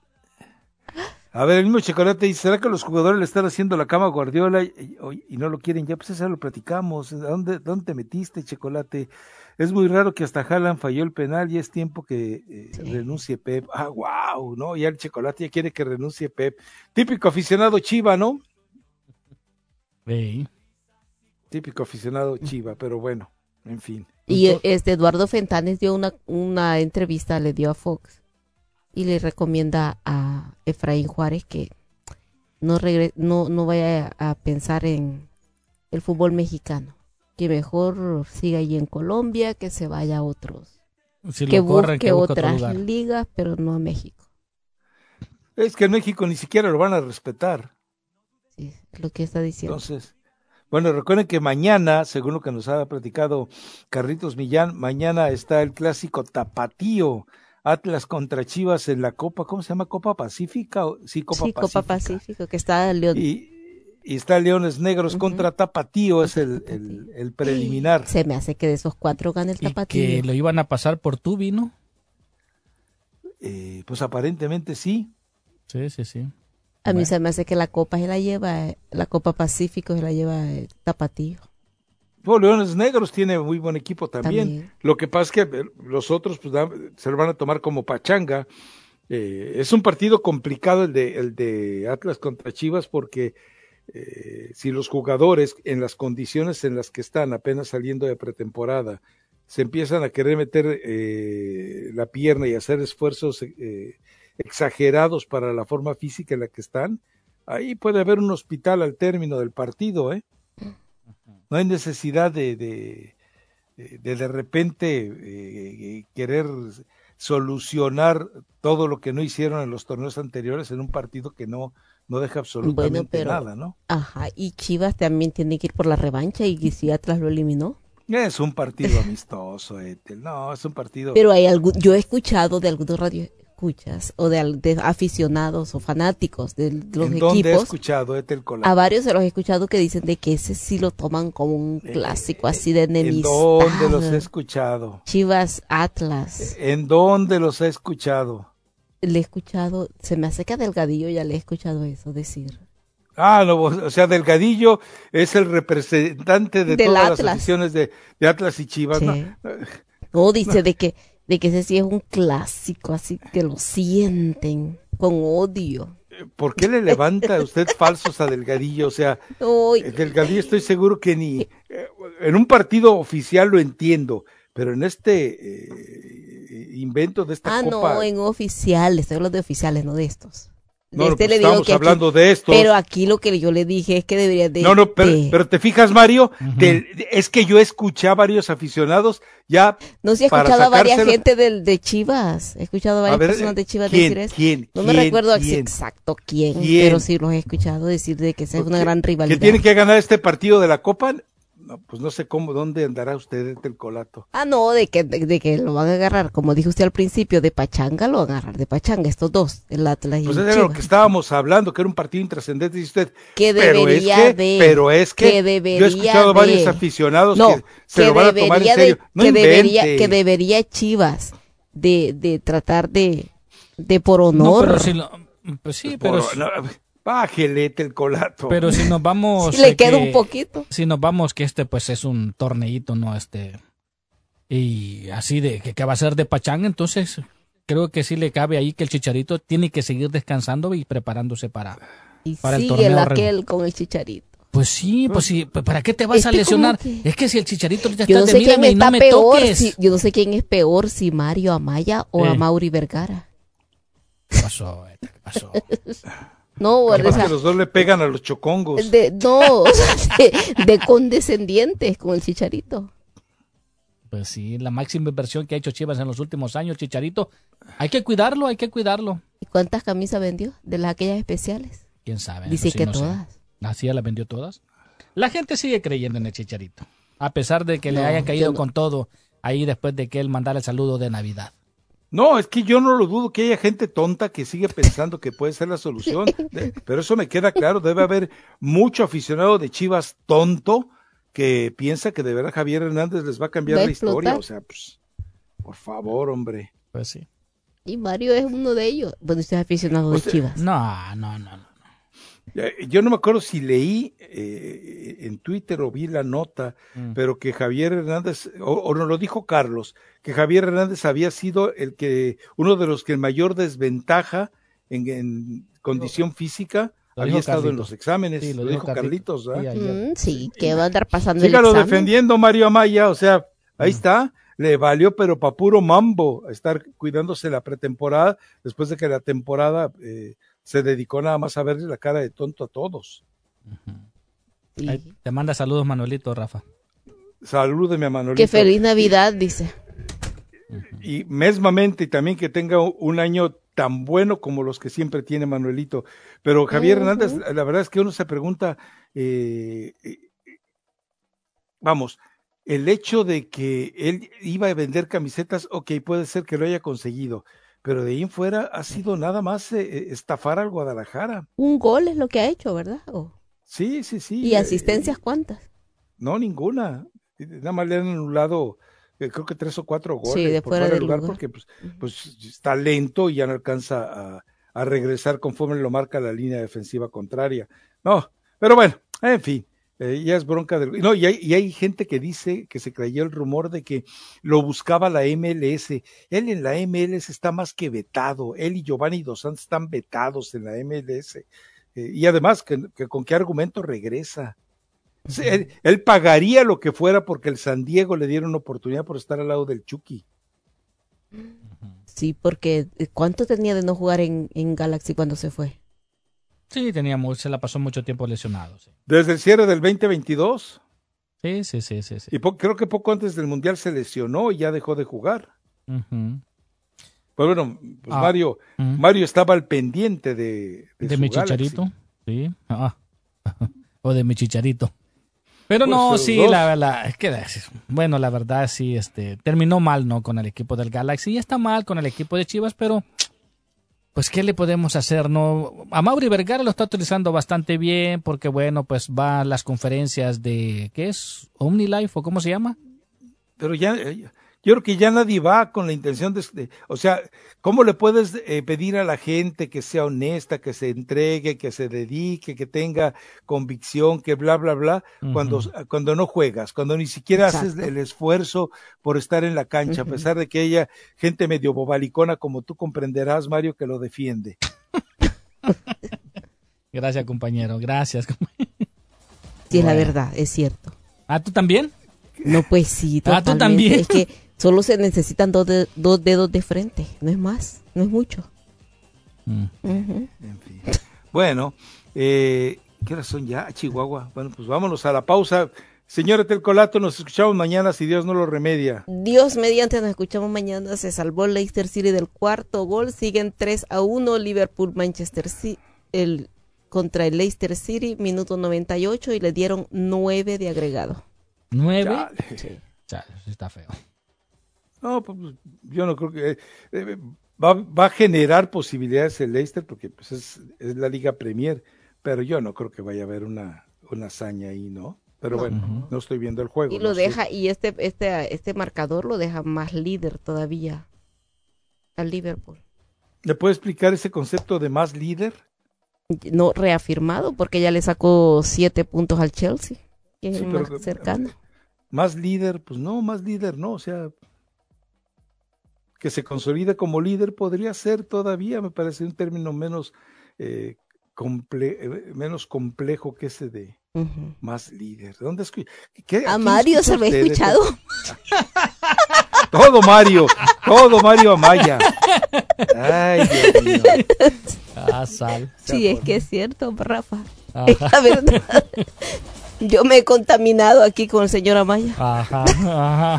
A ver, el mismo Chocolate dice: ¿será que los jugadores le están haciendo la cama a Guardiola y no lo quieren? Ya, pues eso lo platicamos. ¿Dónde te metiste, Chocolate? Es muy raro que hasta Haaland falló el penal y es tiempo que renuncie Pep. Ah, wow, ¿no? Ya el Chocolate ya quiere que renuncie Pep. Típico aficionado Chiva, ¿no? Sí. Típico aficionado Chiva, pero bueno, en fin. Y Eduardo Fentanes dio una entrevista, le dio a Fox, y le recomienda a Efraín Juárez que no vaya a pensar en el fútbol mexicano, que mejor siga ahí en Colombia, que se vaya a otros, Si que lo corren, busque busque otras otro lugar. ligas, pero no a México. Es que en México ni siquiera lo van a respetar. Sí, es lo que está diciendo. Entonces, bueno, recuerden que mañana, según lo que nos ha platicado Carlitos Millán, mañana está el clásico tapatío, Atlas contra Chivas en la Copa, ¿cómo se llama? ¿Copa Pacífica? Sí, Copa Pacífico, que está León. Y está Leones Negros contra Tapatío, es el preliminar. Se me hace que de esos 4 gana el Tapatío. ¿Y que lo iban a pasar por Tubi, no? Pues aparentemente sí. Sí. A mí se me hace que la Copa la Copa Pacífico se la lleva el Tapatío. Leones Negros tiene muy buen equipo también. Lo que pasa es que los otros pues, se lo van a tomar como pachanga. Es un partido complicado el de Atlas contra Chivas porque si los jugadores en las condiciones en las que están apenas saliendo de pretemporada se empiezan a querer meter la pierna y hacer esfuerzos exagerados para la forma física en la que están, ahí puede haber un hospital al término del partido, No hay necesidad de repente querer solucionar todo lo que no hicieron en los torneos anteriores en un partido que no deja absolutamente nada, ¿no? Ajá, y Chivas también tiene que ir por la revancha, y si Atlas lo eliminó. Es un partido amistoso, Ethel. No, es un partido. Pero yo he escuchado de algunos radioescuchas o de aficionados o fanáticos de los ¿En equipos. dónde he escuchado, Ethel Colado? A varios se los he escuchado que dicen de que ese sí lo toman como un clásico así de enemistad. ¿En dónde los he escuchado? Chivas Atlas. ¿En dónde los he escuchado? Le he escuchado, se me hace que a Delgadillo ya le he escuchado eso decir. Ah, no, o sea, Delgadillo es el representante de todas Atlas. las aficiones de Atlas y Chivas, Sí. ¿no? No, dice de que ese sí es un clásico, así que lo sienten con odio. ¿Por qué le levanta usted falsos a Delgadillo? O sea, Delgadillo estoy seguro que ni en un partido oficial lo entiendo, pero en este invento de esta Copa. No, en oficiales, estoy hablando de oficiales, no de estos. No, pues estamos hablando de estos. Pero aquí lo que yo le dije es que debería de... Pero te fijas, Mario, es que yo escuché a varios aficionados ya. No, sí he escuchado a varias gente de Chivas. He escuchado a varias personas de Chivas decir eso. No me recuerdo exacto quién, pero sí los he escuchado decir de que esa es una gran rivalidad. ¿Que tienen que ganar este partido de la Copa? No, pues no sé dónde andará usted el Colato. No, de que lo van a agarrar, como dijo usted al principio, de pachanga, lo van a agarrar de pachanga, estos dos, el Atlas y Pues el era lo Chivas. que estábamos hablando, que era un partido intrascendente, dice usted. Que Pero es que yo he escuchado varios aficionados que se lo van a tomar en serio. No invente. Que debería Chivas de tratar de por honor. No, pero si pues sí, pero bájele el Colato. Pero si nos vamos, si le queda un poquito. Si nos vamos que pues es un torneito, no y así de que va a ser de pachanga, entonces creo que sí le cabe ahí que el Chicharito tiene que seguir descansando y preparándose para el torneo. Aquel con el Chicharito. Pues sí, ¿para qué te vas a lesionar? Es que si el Chicharito ya yo está, mírame y no me toques. Yo no sé quién es peor, si Mario Amaya o a Mauri Vergara. ¿Qué pasó? No, que los dos le pegan a los chocongos. De condescendientes con el Chicharito. Pues sí, la máxima inversión que ha hecho Chivas en los últimos años, Chicharito. Hay que cuidarlo. ¿Y cuántas camisas vendió de las aquellas especiales? ¿Quién sabe? Dice sí, que no todas. Sé. ¿Así ya las vendió todas? La gente sigue creyendo en el Chicharito, a pesar de que le hayan caído con todo ahí después de que él mandara el saludo de Navidad. No, es que yo no lo dudo que haya gente tonta que sigue pensando que puede ser la solución, pero eso me queda claro, debe haber mucho aficionado de Chivas tonto que piensa que de verdad Javier Hernández les va a cambiar la historia, o sea, pues, por favor, hombre. Pues sí. Y Mario es uno de ellos. Bueno, usted es aficionado de Chivas. No. Yo no me acuerdo si leí en Twitter o vi la nota, pero que Javier Hernández, o nos lo dijo Carlos, que Javier Hernández había sido uno de los que en mayor desventaja en condición física había estado Carlitos en los exámenes. Sí, lo dijo Carlitos. Sí, que va a andar pasando Sígalo el examen. Defendiendo Mario Amaya, o sea, ahí está. Le valió, pero pa' puro mambo, estar cuidándose la pretemporada, después de que la temporada se dedicó nada más a verle la cara de tonto a todos. Te manda saludos Manuelito, Rafa. Salúdeme a Manuelito. Que feliz Navidad, dice. Y mesmamente, y también que tenga un año tan bueno como los que siempre tiene Manuelito. Pero Javier Hernández, la verdad es que uno se pregunta, vamos, el hecho de que él iba a vender camisetas, ok, puede ser que lo haya conseguido, pero de ahí en fuera ha sido nada más estafar al Guadalajara. Un gol es lo que ha hecho, ¿verdad? Sí. ¿Y asistencias cuántas? No, ninguna. Nada más le han anulado, creo que 3 o 4 goles. Sí, de fuera del lugar. Porque pues está lento y ya no alcanza a regresar conforme lo marca la línea defensiva contraria. No, pero bueno, en fin. Ya es bronca del... No, y hay gente que dice que se creyó el rumor de que lo buscaba la MLS. Él en la MLS está más que vetado. Él y Giovanni Dos Santos están vetados en la MLS. Y además, ¿con qué argumento regresa? Él pagaría lo que fuera porque el San Diego le diera una oportunidad por estar al lado del Chucky. Sí, porque ¿cuánto tenía de no jugar en Galaxy cuando se fue? Sí, se la pasó mucho tiempo lesionado. Sí. Desde el cierre del 2022. Sí. Y creo que poco antes del Mundial se lesionó y ya dejó de jugar. Pues bueno, Mario estaba al pendiente de mi Chicharito. Sí. O de mi Chicharito. Pero pues no, sí, es que, bueno, la verdad sí, terminó mal, ¿no? Con el equipo del Galaxy. Y está mal con el equipo de Chivas, pero... Pues, ¿qué le podemos hacer? No, a Mauri Vergara lo está utilizando bastante bien porque, bueno, pues va a las conferencias de, ¿qué es? OmniLife o ¿cómo se llama? Pero ya, yo creo que ya nadie va con la intención o sea, ¿cómo le puedes pedir a la gente que sea honesta, que se entregue, que se dedique, que tenga convicción, que bla, bla, bla, cuando no juegas, cuando ni siquiera haces el esfuerzo por estar en la cancha, a pesar de que haya gente medio bobalicona, como tú comprenderás, Mario, que lo defiende? Gracias, compañero, gracias. Sí, es la verdad, es cierto. ¿Tú también? No, pues sí, totalmente. ¿Tú también? Es que solo se necesitan dos dedos de frente, no es más, no es mucho. En fin. Bueno, ¿qué horas son ya? Chihuahua. Bueno, pues vámonos a la pausa. Señora Telcolato, nos escuchamos mañana si Dios no lo remedia. Dios mediante, nos escuchamos mañana. Se salvó el Leicester City del cuarto gol. Siguen 3-1 Liverpool-Manchester City contra el Leicester City, minuto 98, y le dieron 9 de agregado. ¿9? Chale. Sí. Chale, sí está feo. No, pues yo no creo que va a generar posibilidades el Leicester porque pues es la Liga Premier, pero yo no creo que vaya a haber una hazaña ahí, ¿no? Pero bueno, no estoy viendo el juego. Y lo no deja, sé. y este marcador lo deja más líder todavía al Liverpool. ¿Le puede explicar ese concepto de más líder? No reafirmado porque ya le sacó 7 puntos al Chelsea, que es Sí, el pero más cercano. Más líder, pues no, más líder no, o sea, que se consolide como líder podría ser todavía, me parece un término menos, menos complejo que ese de más líder. ¿Dónde A Mario se lo he escuchado. Todo Mario Amaya. Ay, Dios mío. Sal. Sí, es que es cierto, Rafa. Ajá. Es la verdad. Yo me he contaminado aquí con el señor Amaya. Ajá.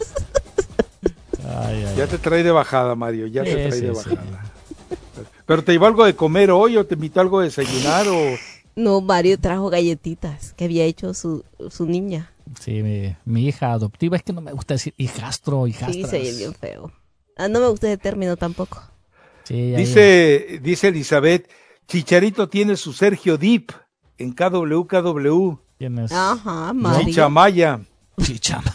Ya te trae de bajada, Mario, ya te trae Sí, de sí. bajada. ¿Pero te llevó algo de comer hoy o te invitó algo de desayunar o...? No, Mario trajo galletitas que había hecho su niña. Sí, mi hija adoptiva, es que no me gusta decir hijastro, hijastras. Sí, se oye bien feo. No me gusta ese término tampoco. Sí, Dice Elizabeth, Chicharito tiene su Sergio Dip en KWKW. ¿Quién es? Ajá, Mario. Chichamaya. Chichama.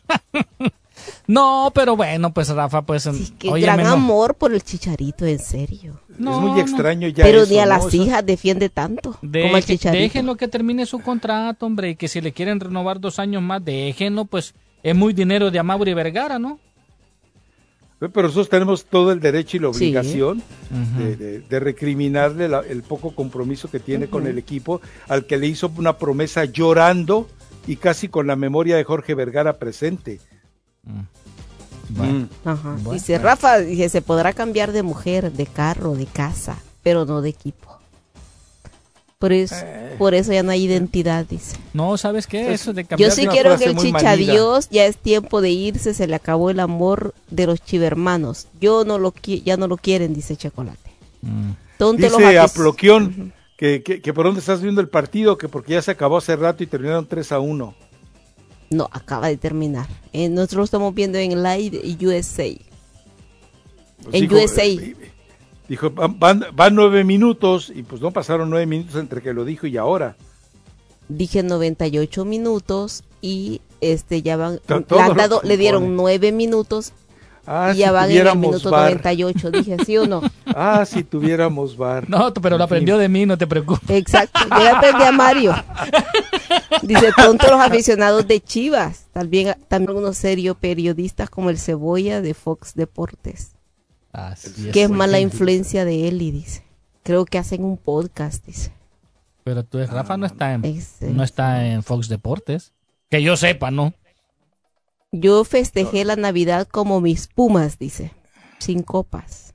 No, pero bueno, pues Rafa, pues... Sí, qué óyeme, gran no. amor por el Chicharito, en serio. No, es muy no. extraño ya Pero eso, ni a ¿no? las Eso- hijas defiende tanto como el Chicharito. Déjenlo que termine su contrato, hombre, y que si le quieren renovar 2 años más, déjenlo, pues es muy dinero de Amaury Vergara, ¿no? Pero nosotros tenemos todo el derecho y la Sí. obligación Ujú. de recriminarle el poco compromiso que tiene con el equipo, al que le hizo una promesa llorando y casi con la memoria de Jorge Vergara presente. Bueno. Ajá. Bueno. Dice Rafa, dice, se podrá cambiar de mujer, de carro, de casa, pero no de equipo. Por eso ya no hay identidad, dice. No, ¿sabes qué? Eso de Yo cambiar... sí una quiero frase que el muy manida. Chichadios ya es tiempo de irse, se le acabó el amor de los chivermanos. Ya no lo quieren, dice Chocolate. Tonto los Dice afic- Aploquión que por dónde estás viendo el partido, que porque ya se acabó hace rato y terminaron 3-1. No, acaba de terminar. Nosotros lo estamos viendo en Live USA. Pues En USA. Dijo, van 9 minutos y pues no pasaron 9 minutos entre que lo dijo y ahora. Dije 98 minutos y ya van, Todo le dieron compone. 9 minutos Ah, y ya si van en el tuviéramos minuto VAR. 98, dije, ¿sí o no? Ah, si tuviéramos VAR. No, pero lo aprendió de mí, no te preocupes. Exacto, yo le aprendí a Mario. Dice, tonto los aficionados de Chivas, también algunos serios periodistas como el Cebolla de Fox Deportes, Así que es pues. mala influencia de él, y dice, creo que hacen un podcast, dice. Pero tú, Rafa no está Ese. no está en Fox Deportes. Que yo sepa, ¿no? Yo festejé la Navidad como mis Pumas, dice, sin copas.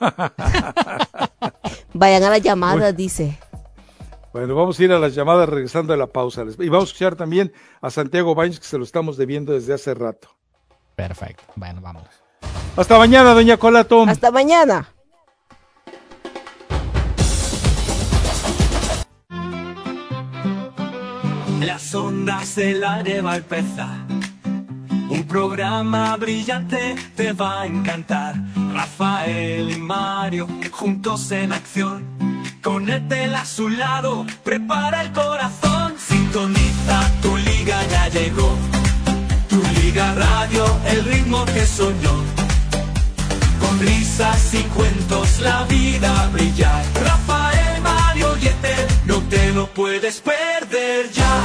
Vayan a las llamadas, dice. Bueno, vamos a ir a las llamadas regresando de la pausa. Y vamos a escuchar también a Santiago Baños, que se lo estamos debiendo desde hace rato. Perfecto. Bueno, vámonos. Hasta mañana, doña Colato. Hasta mañana. Las ondas del aire va a empezar. Un programa brillante te va a encantar. Rafael y Mario juntos en acción. Con Etel a su lado, prepara el corazón. Sintoniza, tu liga ya llegó. Tu liga radio, el ritmo que soñó. Con risas y cuentos la vida brillar. Rafael, Mario y Etel, no te lo puedes perder ya.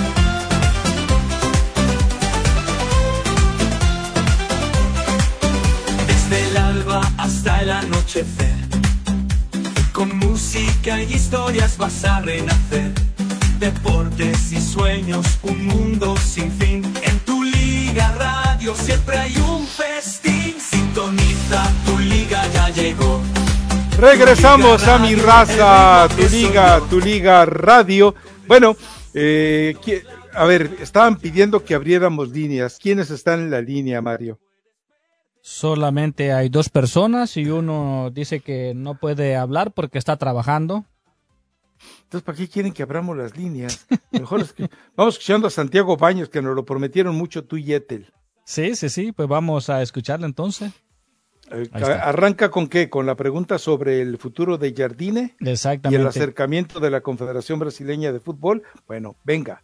Desde el alba hasta el anochecer, con música y historias vas a renacer. Deportes y sueños, un mundo sin fin. En tu liga radio siempre hay un festín. Sintoniza, tu liga ya llegó. Regresamos a Mi Raza, tu liga radio. Bueno, a ver, estaban pidiendo que abriéramos líneas. ¿Quiénes están en la línea, Mario? Solamente hay 2 personas y uno dice que no puede hablar porque está trabajando. Entonces, ¿para qué quieren que abramos las líneas? Mejor es que vamos escuchando a Santiago Baños, que nos lo prometieron mucho tú y Ethel. Sí, pues vamos a escucharlo entonces. ¿Arranca con qué? ¿Con la pregunta sobre el futuro de Jardine? Exactamente. Y el acercamiento de la Confederación Brasileña de Fútbol. Bueno, venga.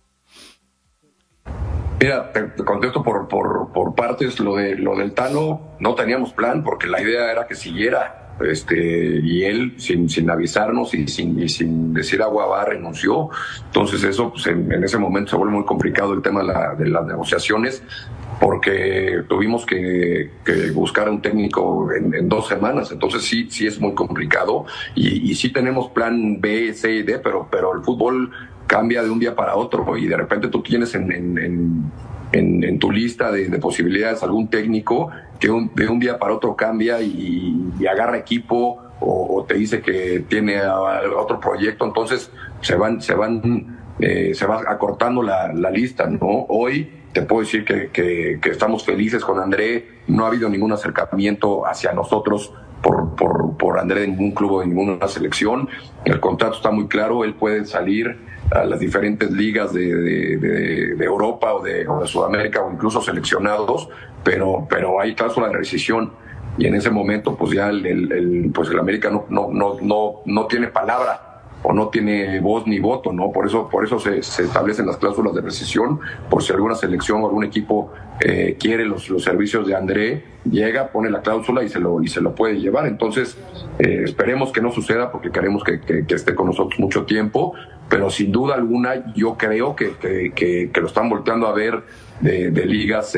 Mira, te contesto por partes. Lo del Tano no teníamos plan porque la idea era que siguiera. Y él sin avisarnos y sin decir agua va renunció. Entonces eso pues en ese momento se vuelve muy complicado el tema de las negociaciones, porque tuvimos que buscar a un técnico en 2 semanas. Entonces sí es muy complicado y sí tenemos plan B, C y D, pero el fútbol cambia de un día para otro y de repente tú tienes en tu lista de posibilidades algún técnico que de un día para otro cambia y agarra equipo o te dice que tiene otro proyecto. Entonces se va acortando la lista, ¿no? Hoy te puedo decir que estamos felices con André. No ha habido ningún acercamiento hacia nosotros por André de ningún club o de ninguna selección. El contrato está muy claro, él puede salir a las diferentes ligas de Europa o de Sudamérica o incluso seleccionados, pero hay cláusula de rescisión y en ese momento pues ya el América no tiene palabra o no tiene voz ni voto, ¿no? Por eso se establecen las cláusulas de rescisión, por si alguna selección o algún equipo quiere los servicios de André, llega, pone la cláusula y se lo puede llevar. Entonces esperemos que no suceda porque queremos que esté con nosotros mucho tiempo, pero sin duda alguna yo creo que lo están volteando a ver de ligas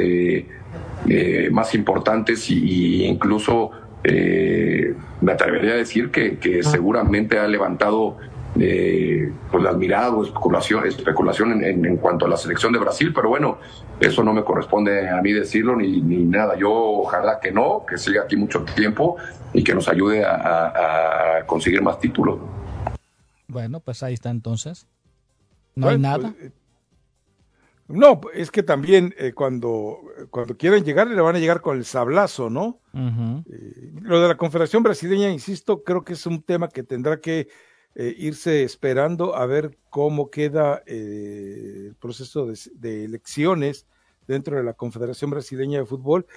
más importantes y incluso me atrevería a decir que seguramente ha levantado pues las miradas o especulación en cuanto a la selección de Brasil, pero bueno, eso no me corresponde a mí decirlo ni nada. Yo ojalá que no, que siga aquí mucho tiempo y que nos ayude a conseguir más títulos. Bueno, pues ahí está entonces. ¿No hay nada? No, es que también cuando quieran llegar le van a llegar con el sablazo, ¿no? Uh-huh. Lo de la Confederación Brasileña, insisto, creo que es un tema que tendrá que irse esperando a ver cómo queda el proceso de elecciones dentro de la Confederación Brasileña de Fútbol.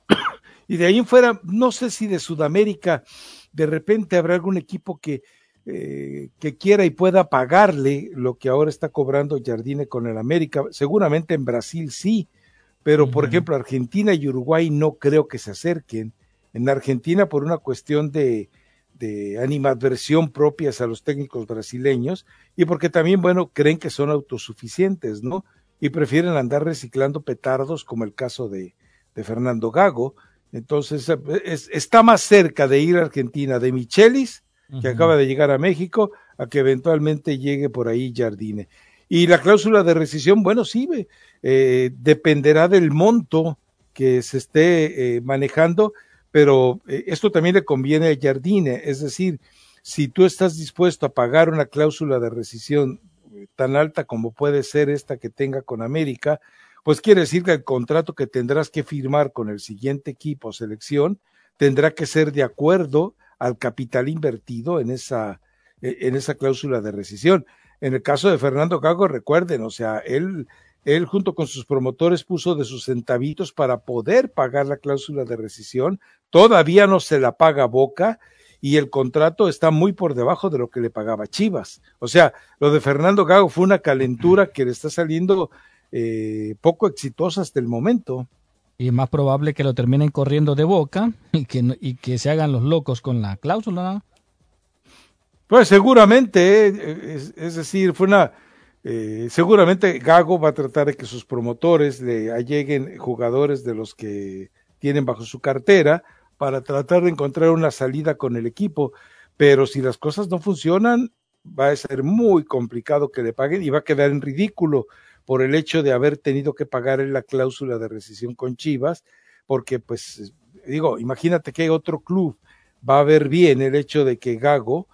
Y de ahí en fuera, no sé si de Sudamérica de repente habrá algún equipo que quiera y pueda pagarle lo que ahora está cobrando Jardine con el América. Seguramente en Brasil sí, pero por ejemplo Argentina y Uruguay no creo que se acerquen. En Argentina por una cuestión de animadversión propias a los técnicos brasileños y porque también, bueno, creen que son autosuficientes, ¿no? Y prefieren andar reciclando petardos como el caso de Fernando Gago. Entonces está más cerca de ir a Argentina de Michelis, que acaba de llegar a México, a que eventualmente llegue por ahí Jardine. Y la cláusula de rescisión, bueno, sí, dependerá del monto que se esté manejando, pero esto también le conviene a Jardine, es decir, si tú estás dispuesto a pagar una cláusula de rescisión tan alta como puede ser esta que tenga con América, pues quiere decir que el contrato que tendrás que firmar con el siguiente equipo o selección tendrá que ser de acuerdo al capital invertido en esa cláusula de rescisión. En el caso de Fernando Gago, recuerden, o sea, él junto con sus promotores puso de sus centavitos para poder pagar la cláusula de rescisión, todavía no se la paga Boca y el contrato está muy por debajo de lo que le pagaba Chivas. O sea, lo de Fernando Gago fue una calentura que le está saliendo poco exitosa hasta el momento. Y más probable que lo terminen corriendo de Boca y que se hagan los locos con la cláusula, ¿no? Pues seguramente, es decir, seguramente Gago va a tratar de que sus promotores le alleguen jugadores de los que tienen bajo su cartera para tratar de encontrar una salida con el equipo, pero si las cosas no funcionan, va a ser muy complicado que le paguen y va a quedar en ridículo por el hecho de haber tenido que pagar la cláusula de rescisión con Chivas, porque pues, digo, imagínate que otro club va a ver bien el hecho de que Gago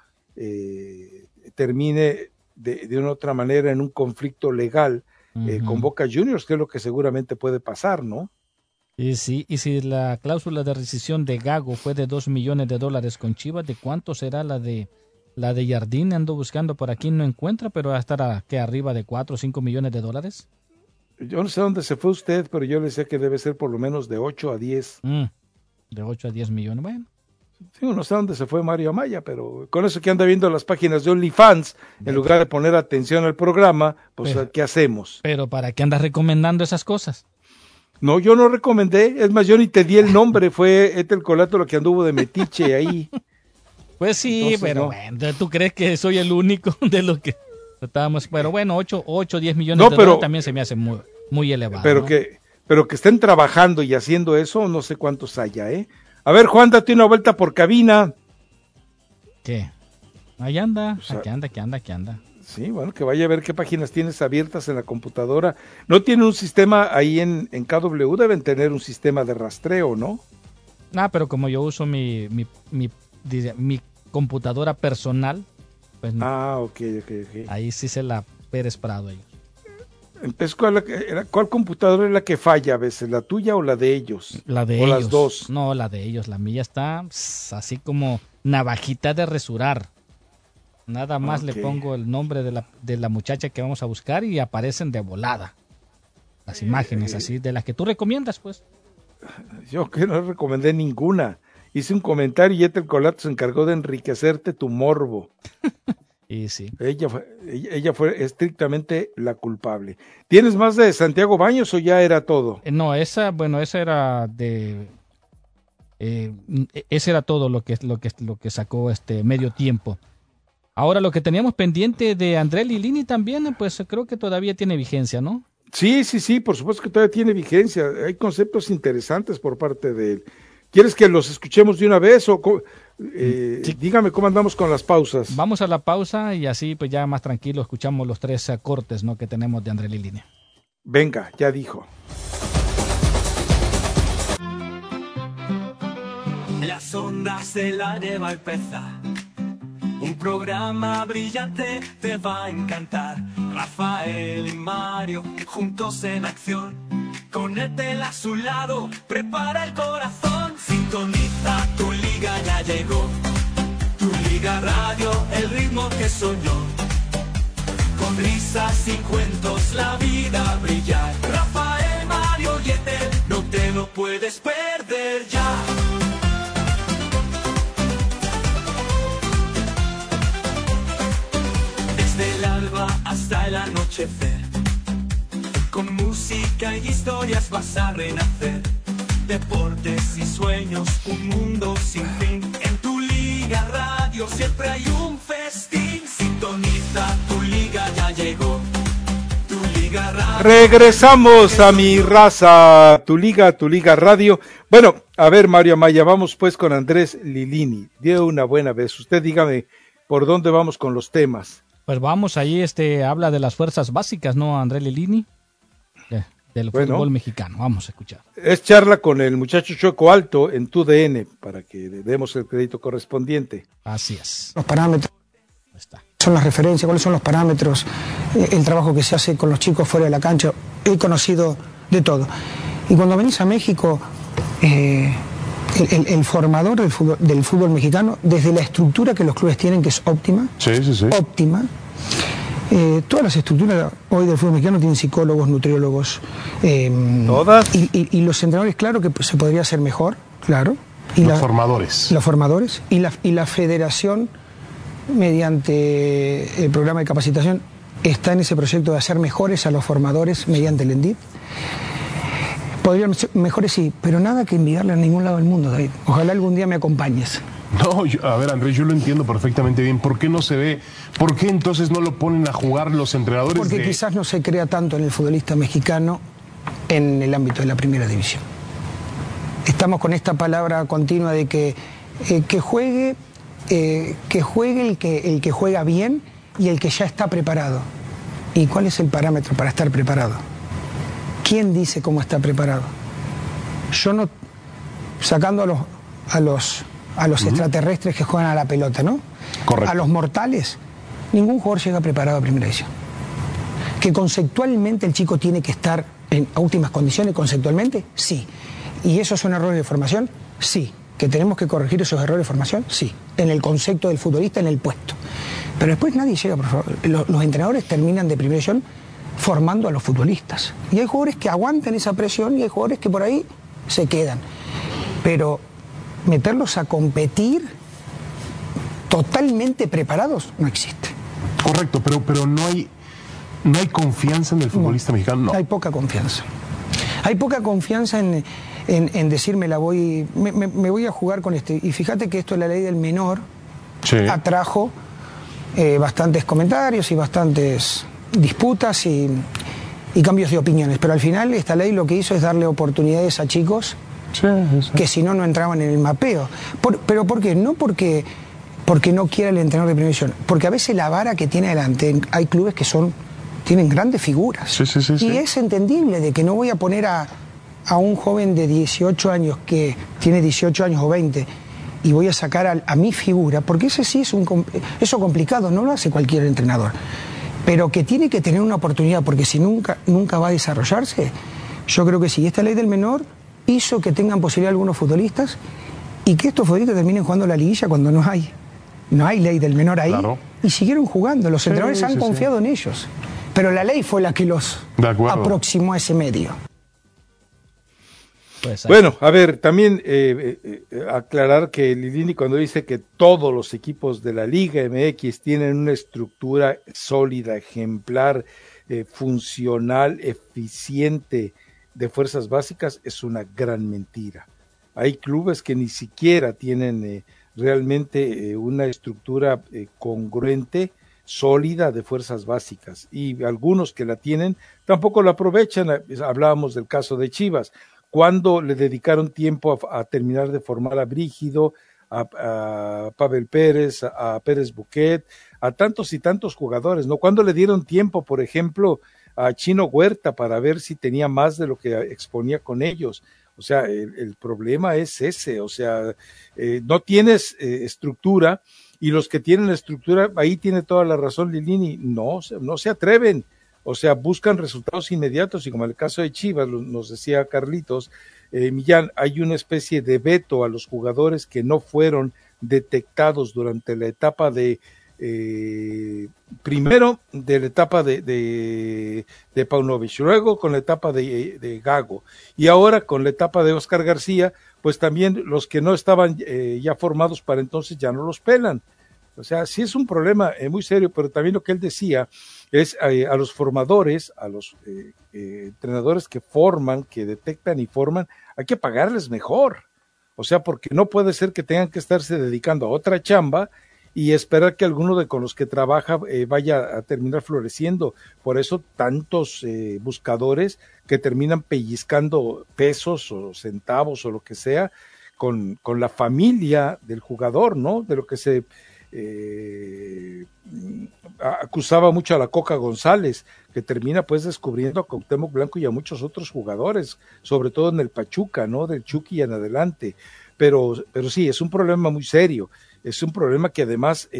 termine de una otra manera en un conflicto legal con Boca Juniors, que es lo que seguramente puede pasar, ¿no? Y si la cláusula de rescisión de Gago fue de $2 millones con Chivas, ¿de cuánto será la de La de Jardín ando buscando por aquí, no encuentra, pero va a estar arriba de 4 o 5 millones de dólares. Yo no sé dónde se fue usted, pero yo le decía que debe ser por lo menos de 8 a 10. De 8 a 10 millones, bueno. Sí, no sé dónde se fue Mario Amaya, pero con eso que anda viendo las páginas de OnlyFans, en lugar de poner atención al programa, pues ¿qué hacemos? Pero ¿para qué andas recomendando esas cosas? No, yo no recomendé, es más, yo ni te di el nombre, fue Ethel Colato lo que anduvo de metiche ahí. Pues sí, entonces, pero no. Bueno, ¿tú crees que soy el único de los que estábamos? Pero bueno, 8 10 millones de dólares también se me hace muy elevado. Pero, ¿no? pero que estén trabajando y haciendo eso, no sé cuántos haya, ¿eh? A ver, Juan, date una vuelta por cabina. ¿Qué? Ahí anda, o sea, aquí anda. Sí, bueno, que vaya a ver qué páginas tienes abiertas en la computadora. ¿No tiene un sistema ahí en KW? Deben tener un sistema de rastreo, ¿no? Pero como yo uso mi computadora personal, pues no. Ok. Ahí sí se la Pérez Prado ellos. Entonces, ¿cuál computadora es la que falla a veces? ¿La tuya o la de ellos? La de ellos. ¿O las dos? No, la de ellos. La mía está así como navajita de resurar. Nada más le pongo el nombre de la muchacha que vamos a buscar y aparecen de volada. Las imágenes así, de las que tú recomiendas, pues. Yo que no recomendé ninguna. Hice un comentario y Ethel Colato se encargó de enriquecerte tu morbo. Y sí. Ella fue estrictamente la culpable. ¿Tienes más de Santiago Baños o ya era todo? No, esa era de... ese era todo lo que sacó Medio Tiempo. Ahora lo que teníamos pendiente de André Lilini también, pues creo que todavía tiene vigencia, ¿no? Sí, por supuesto que todavía tiene vigencia. Hay conceptos interesantes por parte de él. ¿Quieres que los escuchemos de una vez o sí. Dígame cómo andamos con las pausas? Vamos a la pausa y así pues ya más tranquilo escuchamos los 3 cortes, ¿no?, que tenemos de André Lilini. Venga, ya dijo. Las ondas de la lleva el peza. Un programa brillante te va a encantar. Rafael y Mario juntos en acción. Con Ethel a su lado, prepara el corazón. Sintoniza, tu liga ya llegó. Tu Liga Radio, el ritmo que soñó. Con risas y cuentos la vida brillar. Rafael, Mario y Ethel, no te lo puedes perder ya. Desde el alba hasta el anochecer, con música y historias vas a renacer. Deportes y sueños, un mundo sin fin. En tu Liga Radio siempre hay un festín. Sintoniza, tu liga ya llegó. Tu Liga Radio. Regresamos a Mi Raza, tu Liga Radio. Bueno, a ver, Mario Amaya, vamos pues con Andrés Lilini. De una buena vez. Usted dígame por dónde vamos con los temas. Pues vamos, ahí habla de las fuerzas básicas, ¿no, André Lilini? Del fútbol mexicano. Vamos a escuchar. Es charla con el muchacho Chueco Alto en TUDN para que le demos el crédito correspondiente. Así es. Los parámetros son las referencias, cuáles son los parámetros, el trabajo que se hace con los chicos fuera de la cancha. He conocido de todo. Y cuando venís a México, el formador del fútbol mexicano, desde la estructura que los clubes tienen, que es óptima, óptima. Todas las estructuras hoy del fútbol mexicano tienen psicólogos, nutriólogos. ¿Todas? Y los entrenadores, claro que se podría hacer mejor, claro. Y los formadores. Los formadores. Y la federación, mediante el programa de capacitación, está en ese proyecto de hacer mejores a los formadores mediante el ENDIT. Podrían ser mejores, sí, pero nada que envidiarle a ningún lado del mundo, David. Ojalá algún día me acompañes. No, a ver, Andrés, yo lo entiendo perfectamente bien. ¿Por qué no se ve? ¿Por qué entonces no lo ponen a jugar los entrenadores? Porque quizás no se crea tanto en el futbolista mexicano en el ámbito de la primera división. Estamos con esta palabra continua de que juegue el que juega bien y el que ya está preparado. ¿Y cuál es el parámetro para estar preparado? ¿Quién dice cómo está preparado? Yo no, sacando a los extraterrestres que juegan a la pelota, ¿no? Correcto. A los mortales, ningún jugador llega preparado a primera división. Que conceptualmente el chico tiene que estar en óptimas condiciones, conceptualmente, sí. ¿Y esos son errores de formación? Sí. ¿Que tenemos que corregir esos errores de formación? Sí, en el concepto del futbolista, en el puesto. Pero después nadie llega, por favor. Los entrenadores terminan de primera división formando a los futbolistas. Y hay jugadores que aguantan esa presión y hay jugadores que por ahí se quedan. Pero meterlos a competir totalmente preparados no existe. Correcto, pero no hay confianza en el futbolista mexicano. No. Hay poca confianza. Hay poca confianza en decirme me voy a jugar con este. Y fíjate que esto de la ley del menor atrajo bastantes comentarios y bastantes disputas y cambios de opiniones. Pero al final esta ley lo que hizo es darle oportunidades a chicos que si no entraban en el mapeo. ¿Pero por qué? No porque no quiera el entrenador de primera división. Porque a veces la vara que tiene adelante, hay clubes que tienen grandes figuras. Sí. Y es entendible de que no voy a poner a un joven de 18 años que tiene 18 años o 20 y voy a sacar a mi figura, porque ese sí es eso complicado, no lo hace cualquier entrenador. Pero que tiene que tener una oportunidad, porque si nunca va a desarrollarse, yo creo que sí. Esta ley del menor hizo que tengan posibilidad algunos futbolistas y que estos futbolistas terminen jugando la liguilla cuando no hay ley del menor ahí. Claro. Y siguieron jugando, los entrenadores han confiado en ellos. Pero la ley fue la que los aproximó a ese medio. Pues bueno, a ver, también aclarar que Lilini cuando dice que todos los equipos de la Liga MX tienen una estructura sólida, ejemplar, funcional, eficiente de fuerzas básicas, es una gran mentira. Hay clubes que ni siquiera tienen realmente una estructura congruente, sólida de fuerzas básicas, y algunos que la tienen tampoco la aprovechan. Hablábamos del caso de Chivas, cuando le dedicaron tiempo a terminar de formar a Brígido, a Pavel Pérez, a Pérez Buquet, a tantos y tantos jugadores, ¿no? Cuando le dieron tiempo, por ejemplo, a Chino Huerta para ver si tenía más de lo que exponía con ellos. O sea, el problema es ese, o sea, no tienes estructura, y los que tienen estructura, ahí tiene toda la razón Lilini, no se atreven, o sea, buscan resultados inmediatos, y como en el caso de Chivas, nos decía Carlitos Millán, hay una especie de veto a los jugadores que no fueron detectados durante la etapa primero de la etapa de Paunovic, luego con la etapa de Gago, y ahora con la etapa de Oscar García, pues también los que no estaban ya formados para entonces ya no los pelan. O sea, sí es un problema muy serio, pero también lo que él decía es a los formadores, a los entrenadores que forman, que detectan y forman, hay que pagarles mejor. O sea, porque no puede ser que tengan que estarse dedicando a otra chamba y esperar que alguno con los que trabaja vaya a terminar floreciendo. Por eso tantos buscadores que terminan pellizcando pesos o centavos o lo que sea con la familia del jugador, ¿no? De lo que se acusaba mucho a la Coca González, que termina pues descubriendo a Cuauhtémoc Blanco y a muchos otros jugadores, sobre todo en el Pachuca, ¿no? Del Chucky en adelante. Pero sí, es un problema muy serio, es un problema que además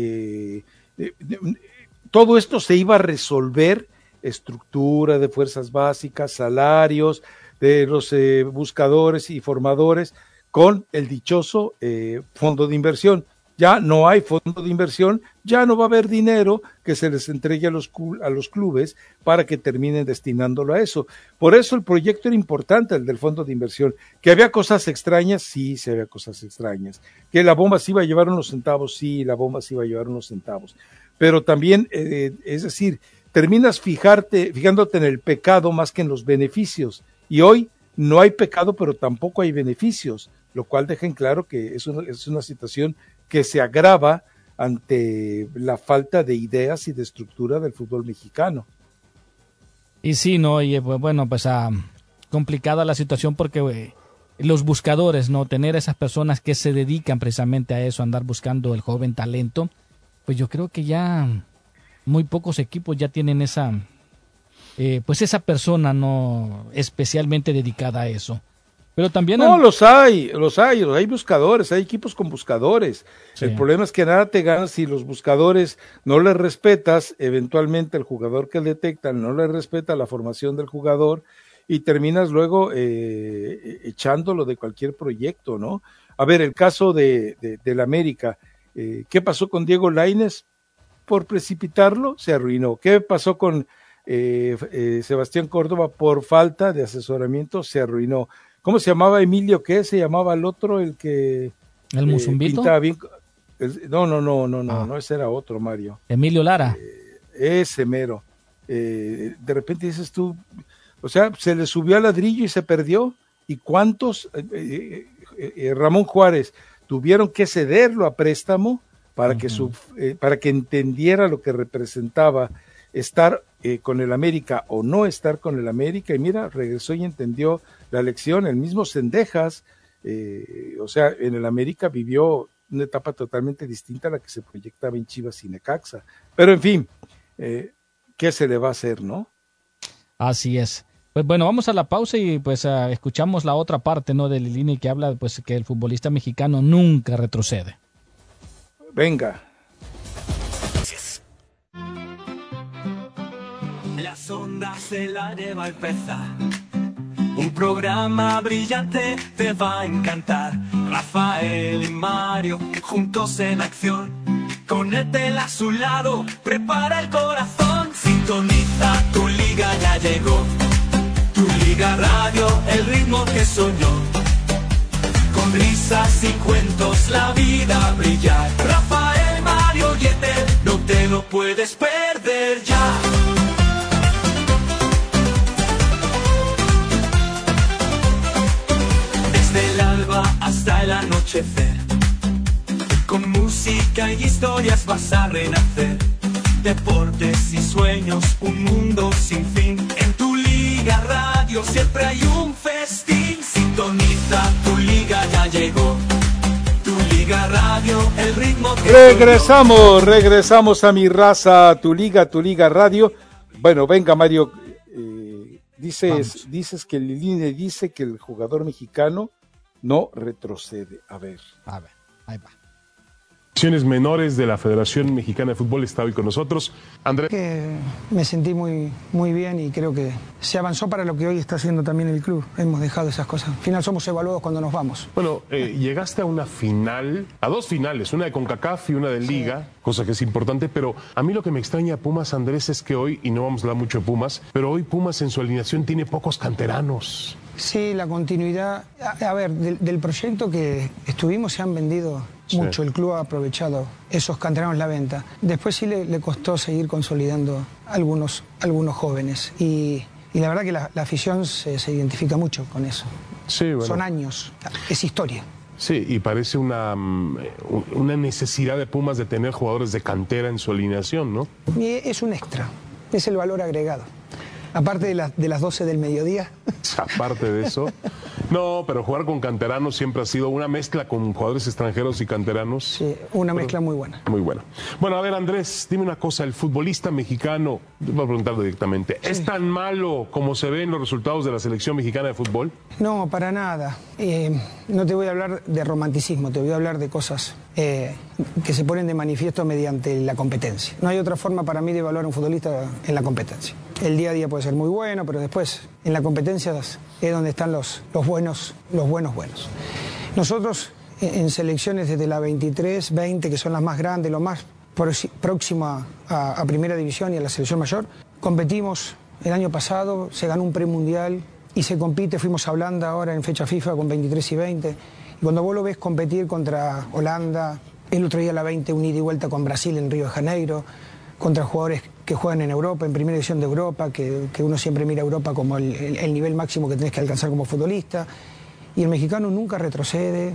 todo esto se iba a resolver, estructura de fuerzas básicas, salarios de los buscadores y formadores, con el dichoso fondo de inversión. Ya no hay fondo de inversión, ya no va a haber dinero que se les entregue a los clubes para que terminen destinándolo a eso. Por eso el proyecto era importante, el del fondo de inversión. Que había cosas extrañas, sí, se había cosas extrañas. Que la bomba se iba a llevar unos centavos, sí, la bomba se iba a llevar unos centavos. Pero también, es decir, terminas fijándote en el pecado más que en los beneficios. Y hoy no hay pecado, pero tampoco hay beneficios, lo cual deja en claro que es una situación que se agrava ante la falta de ideas y de estructura del fútbol mexicano. Y sí, no, y bueno, pues complicada la situación porque los buscadores, no, tener esas personas que se dedican precisamente a eso, a andar buscando el joven talento, pues yo creo que ya muy pocos equipos ya tienen esa persona no especialmente dedicada a eso. Pero también los hay buscadores, hay equipos con buscadores. Sí. El problema es que nada te ganas si los buscadores no les respetas, eventualmente el jugador que detectan no le respeta la formación del jugador y terminas luego echándolo de cualquier proyecto, ¿no? A ver, el caso del América, ¿qué pasó con Diego Lainez? Por precipitarlo, se arruinó. ¿Qué pasó con Sebastián Córdoba? Por falta de asesoramiento, se arruinó. ¿Cómo se llamaba Emilio? ¿Qué se llamaba el otro? El que... ¿El Musumbito? Pintaba bien... No, ese era otro, Mario. Emilio Lara. Ese mero. De repente dices tú, o sea, se le subió al ladrillo y se perdió. ¿Y cuántos? Ramón Juárez tuvieron que cederlo a préstamo para que para que entendiera lo que representaba estar con el América o no estar con el América, y mira, regresó y entendió la lección. El mismo Cendejas, o sea, en el América vivió una etapa totalmente distinta a la que se proyectaba en Chivas y Necaxa. Pero en fin, ¿qué se le va a hacer, no? Así es. Pues bueno, vamos a la pausa y pues escuchamos la otra parte, ¿no?, de Lilini, que habla pues que el futbolista mexicano nunca retrocede. Venga. Las ondas se la lleva el peza. Un programa brillante te va a encantar. Rafael y Mario juntos en acción. Con Etel a su lado, prepara el corazón. Sintoniza, tu liga ya llegó. Tu Liga Radio, el ritmo que soñó. Con risas y cuentos la vida brillar. Rafael, Mario y Etel, no te lo puedes perder ya. Desde el alba hasta el anochecer, con música y historias vas a renacer. Deportes y sueños, un mundo sin fin. En tu Liga Radio siempre hay un festín. Sintoniza, tu liga ya llegó. Tu Liga Radio, el ritmo que Regresamos a Mi Raza, tu Liga Radio. Bueno, venga, Mario, dices que Lilini dice que el jugador mexicano no retrocede. A ver, ahí va. Menores de la Federación Mexicana de Fútbol está hoy con nosotros. Andrés. Me sentí muy bien y creo que se avanzó para lo que hoy está haciendo también el club. Hemos dejado esas cosas. Al final somos evaluados cuando nos vamos. Bueno, llegaste a una final, a dos finales, una de CONCACAF y una de Liga, cosa que es importante, pero a mí lo que me extraña a Pumas, Andrés, es que hoy, y no vamos a hablar mucho de Pumas, pero hoy Pumas en su alineación tiene pocos canteranos. Sí, la continuidad. A ver, del proyecto que estuvimos se han vendido mucho. El club ha aprovechado esos canteranos la venta. Después sí le costó seguir consolidando algunos jóvenes. Y la verdad que la afición se identifica mucho con eso. Sí, bueno. Son años, es historia. Sí, y parece una necesidad de Pumas de tener jugadores de cantera en su alineación, ¿no? Y es un extra, es el valor agregado. Aparte de las 12 del mediodía. Aparte de eso. No, pero jugar con canteranos siempre ha sido una mezcla con jugadores extranjeros y canteranos. Sí, una mezcla muy buena. Muy buena. Bueno, a ver, Andrés, dime una cosa. El futbolista mexicano, voy a preguntarlo directamente, sí, ¿es tan malo como se ve en los resultados de la selección mexicana de fútbol? No, para nada. No te voy a hablar de romanticismo, te voy a hablar de cosas que se ponen de manifiesto mediante la competencia. No hay otra forma para mí de evaluar a un futbolista en la competencia. El día a día puede ser muy bueno, pero después en la competencia es donde están los buenos. Nosotros en selecciones desde la 23, 20, que son las más grandes, lo más próximo a Primera División y a la selección mayor, competimos el año pasado, se ganó un premundial y se compite, fuimos a Holanda ahora en fecha FIFA con 23 y 20. Y cuando vos lo ves competir contra Holanda, el otro día la 20 un ida y vuelta con Brasil en Río de Janeiro, contra jugadores que juegan en Europa, en Primera División de Europa, que uno siempre mira a Europa como el nivel máximo que tenés que alcanzar como futbolista. Y el mexicano nunca retrocede,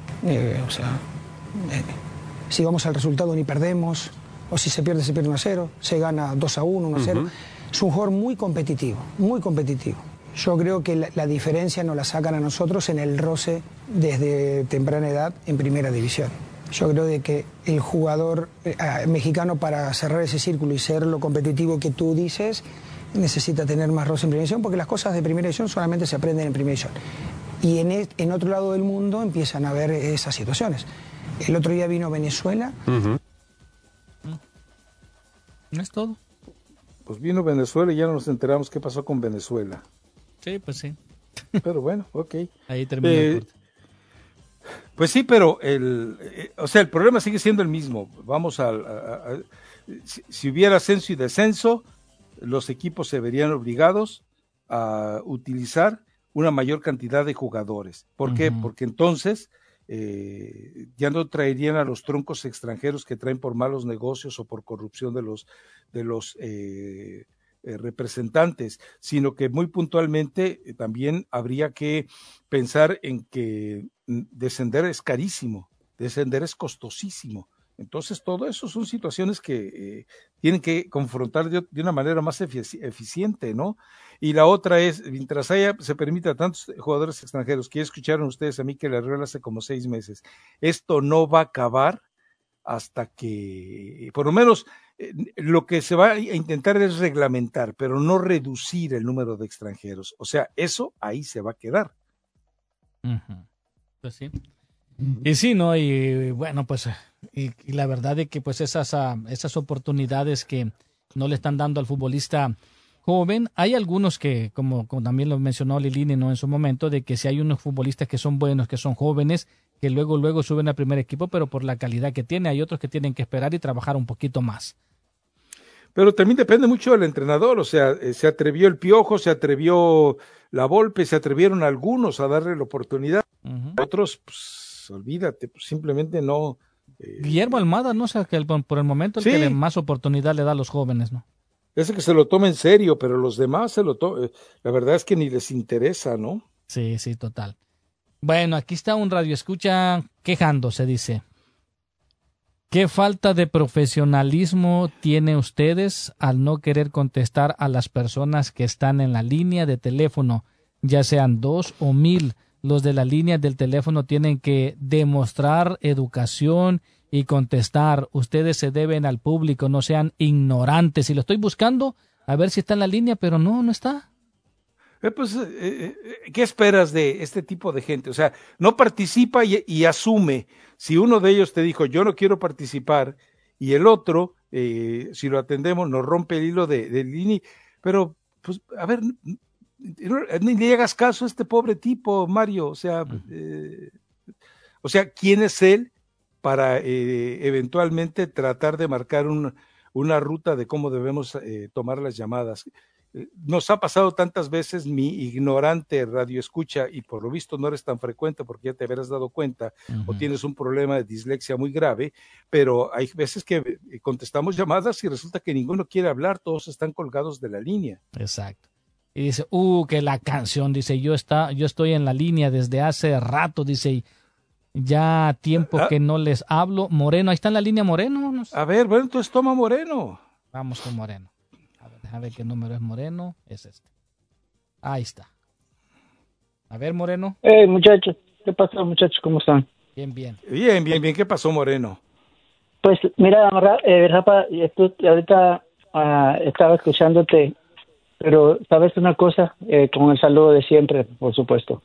si vamos al resultado ni perdemos, o si se pierde 1-0, se gana 2-1, 1-0. Es un jugador muy competitivo, muy competitivo. Yo creo que la diferencia nos la sacan a nosotros en el roce desde temprana edad en Primera División. Yo creo de que el jugador mexicano, para cerrar ese círculo y ser lo competitivo que tú dices, necesita tener más roce en Primera División, porque las cosas de Primera División solamente se aprenden en Primera División. Y en otro lado del mundo empiezan a haber esas situaciones. El otro día vino Venezuela. ¿No es todo? Pues vino Venezuela y ya no nos enteramos qué pasó con Venezuela. Sí, pues sí. Pero bueno, ok. Ahí termina el corte. Pues sí, pero o sea, el problema sigue siendo el mismo. Vamos si hubiera ascenso y descenso, los equipos se verían obligados a utilizar una mayor cantidad de jugadores. ¿Por qué? Porque entonces ya no traerían a los troncos extranjeros que traen por malos negocios o por corrupción de los representantes, sino que muy puntualmente también habría que pensar en que descender es carísimo, descender es costosísimo. Entonces, todo eso son situaciones que tienen que confrontar de una manera más eficiente, ¿no? Y la otra es, mientras se permita a tantos jugadores extranjeros, que ya escucharon ustedes a mí que le arregla hace como 6 meses, esto no va a acabar hasta que, por lo menos, lo que se va a intentar es reglamentar, pero no reducir el número de extranjeros. O sea, eso ahí se va a quedar. Pues sí. Y sí, ¿no? Y bueno, pues, y la verdad de que pues esas oportunidades que no le están dando al futbolista joven, hay algunos que, como también lo mencionó Lilini, ¿no? En su momento, de que si hay unos futbolistas que son buenos, que son jóvenes, que luego suben al primer equipo, pero por la calidad que tiene, hay otros que tienen que esperar y trabajar un poquito más. Pero también depende mucho del entrenador, o sea, se atrevió el Piojo, se atrevió la Volpe, se atrevieron algunos a darle la oportunidad, otros, pues, olvídate, pues simplemente no. Guillermo Almada, no sé, que por el momento el sí, que más oportunidad le da a los jóvenes, ¿no? Ese que se lo toma en serio, pero los demás la verdad es que ni les interesa, ¿no? Sí, total. Bueno, aquí está un radioescucha quejándose, dice: ¿qué falta de profesionalismo tiene ustedes al no querer contestar a las personas que están en la línea de teléfono, ya sean 2 o 1000? Los de la línea del teléfono tienen que demostrar educación y contestar. Ustedes se deben al público, no sean ignorantes. Y lo estoy buscando a ver si está en la línea, pero no está. ¿Qué esperas de este tipo de gente? O sea, no participa y asume. Si uno de ellos te dijo, yo no quiero participar, y el otro, si lo atendemos, nos rompe el hilo de línea, pero, pues, a ver, ni le hagas caso a este pobre tipo, Mario. O sea, ¿quién es él para eventualmente tratar de marcar una ruta de cómo debemos tomar las llamadas? Nos ha pasado tantas veces, mi ignorante radioescucha, y por lo visto no eres tan frecuente porque ya te habrás dado cuenta, o tienes un problema de dislexia muy grave, pero hay veces que contestamos llamadas y resulta que ninguno quiere hablar, todos están colgados de la línea. Exacto. Y dice, que la canción, dice, yo estoy en la línea desde hace rato, dice, ya tiempo que no les hablo. Moreno, ahí está en la línea Moreno. No sé. A ver, bueno, entonces toma Moreno. Vamos con Moreno. A ver qué número es Moreno. Es este. Ahí está. A ver, Moreno. Muchachos, ¿qué pasó, muchachos? ¿Cómo están? Bien. Bien. ¿Qué pasó, Moreno? Pues mira, Rafa, ahorita estaba escuchándote, pero sabes una cosa, con el saludo de siempre, por supuesto.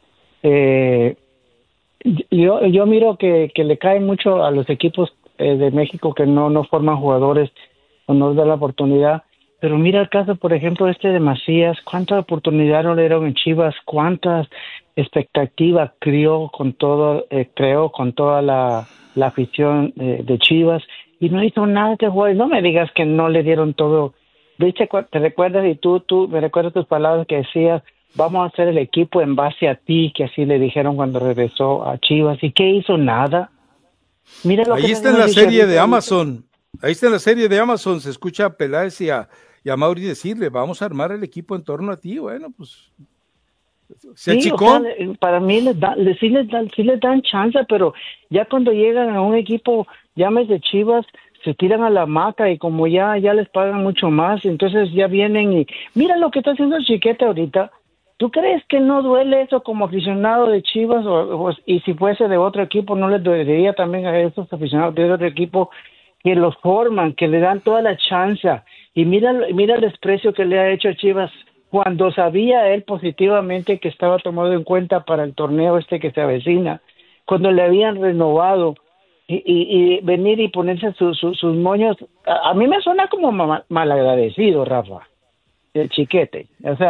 Yo miro que le cae mucho a los equipos de México que no forman jugadores o no dan la oportunidad. Pero mira el caso, por ejemplo, de Macías, cuánta oportunidad no le dieron en Chivas, cuántas expectativas creó con toda la afición de Chivas, y no hizo nada este jugador. No me digas que no le dieron todo. ¿Viste? ¿Te recuerdas? Y tú me recuerdas tus palabras que decías, vamos a hacer el equipo en base a ti, que así le dijeron cuando regresó a Chivas. ¿Y qué hizo? Nada. Mira lo ahí está en la serie de Amazon. Ahí está en la serie de Amazon. Se escucha a Peláez y a Mauri decirle, vamos a armar el equipo en torno a ti. Bueno, pues se achicó. O sea, para mí sí les dan chance, pero ya cuando llegan a un equipo, llámese Chivas, se tiran a la hamaca y como ya les pagan mucho más, entonces ya vienen y mira lo que está haciendo el Chiquete ahorita. ¿Tú crees que no duele eso como aficionado de Chivas? Y si fuese de otro equipo, ¿no les dolería también a esos aficionados de otro equipo que los forman, que le dan toda la chance? Y mira el desprecio que le ha hecho a Chivas cuando sabía él positivamente que estaba tomado en cuenta para el torneo que se avecina, cuando le habían renovado y venir y ponerse sus moños. A mí me suena como malagradecido, Rafa, el Chiquete. O sea,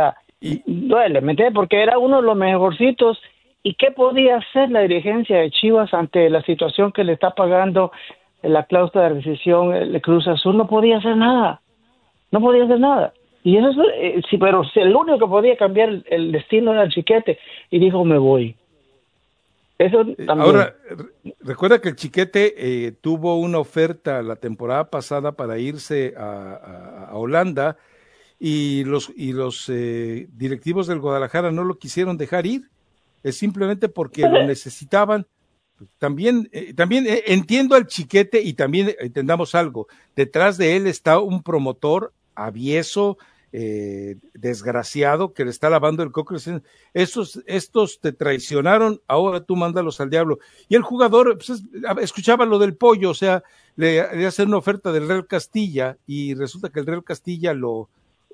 duele, ¿me entiendes? Porque era uno de los mejorcitos. ¿Y qué podía hacer la dirigencia de Chivas ante la situación que le está pagando la cláusula de rescisión, el Cruz Azul? No podía hacer nada. No podía hacer nada. Y eso sí, pero el único que podía cambiar el destino era el Chiquete. Y dijo, me voy. Eso también. Ahora, recuerda que el Chiquete tuvo una oferta la temporada pasada para irse a Holanda y los directivos del Guadalajara no lo quisieron dejar ir. Es simplemente porque lo necesitaban. También entiendo al Chiquete y también entendamos algo. Detrás de él está un promotor avieso, desgraciado, que le está lavando el coco. Estos te traicionaron, ahora tú mándalos al diablo. Y el jugador pues, escuchaba lo del Pollo, o sea, le hacen una oferta del Real Castilla y resulta que el Real Castilla lo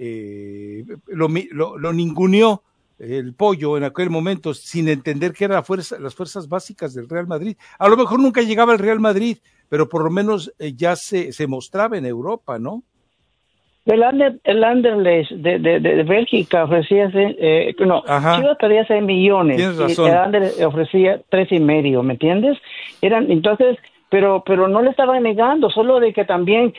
ninguneó el Pollo en aquel momento, sin entender que eran las fuerzas básicas del Real Madrid. A lo mejor nunca llegaba al Real Madrid, pero por lo menos ya se mostraba en Europa, ¿no? El Anderlecht de Bélgica ofrecía, Chivas pedía 6 millones. Tienes razón. Y el Anderlecht ofrecía 3.5, ¿me entiendes? Entonces, pero no le estaban negando, solo de que también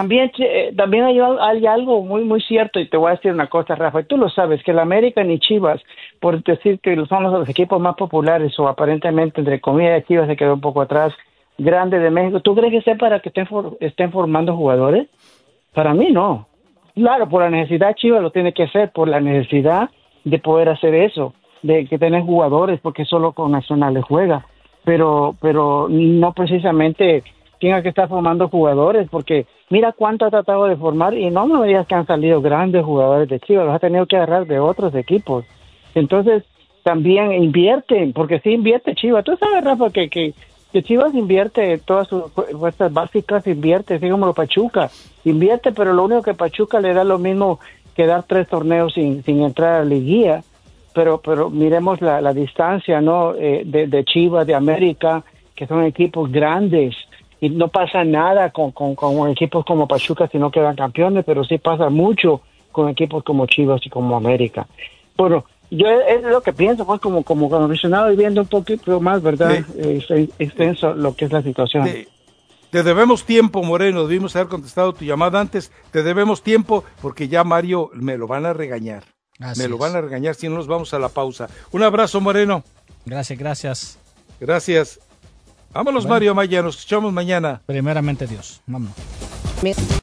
hay algo muy muy cierto, y te voy a decir una cosa, Rafa, y tú lo sabes, que el América ni Chivas, por decir que son los equipos más populares, o aparentemente, entre comillas, Chivas se quedó un poco atrás, grande de México, ¿tú crees que sea para que estén formando jugadores? Para mí no. Claro, por la necesidad Chivas lo tiene que hacer, por la necesidad de poder hacer eso, de que tener jugadores, porque solo con nacionales juega. Pero no precisamente tenga que estar formando jugadores, porque mira cuánto ha tratado de formar y no me digas que han salido grandes jugadores de Chivas, los ha tenido que agarrar de otros equipos. Entonces también invierten, porque sí invierte Chivas. Tú sabes, Rafa, que Chivas invierte todas sus fuerzas básicas, invierte, así como Pachuca, invierte, pero lo único que Pachuca le da lo mismo que dar 3 torneos sin entrar a la liguilla. Pero miremos la distancia, ¿no? De Chivas, de América, que son equipos grandes, y no pasa nada con equipos como Pachuca si no quedan campeones, pero sí pasa mucho con equipos como Chivas y como América. Bueno, yo es lo que pienso, pues como aficionado y viendo un poquito más, ¿verdad? Extenso lo que es la situación. Te debemos tiempo, Moreno, debimos haber contestado tu llamada antes, te debemos tiempo porque ya Mario me lo van a regañar. Lo van a regañar si no nos vamos a la pausa. Un abrazo, Moreno. Gracias. Vámonos, bueno. Mario Amaya, nos escuchamos mañana. Primeramente Dios, vámonos.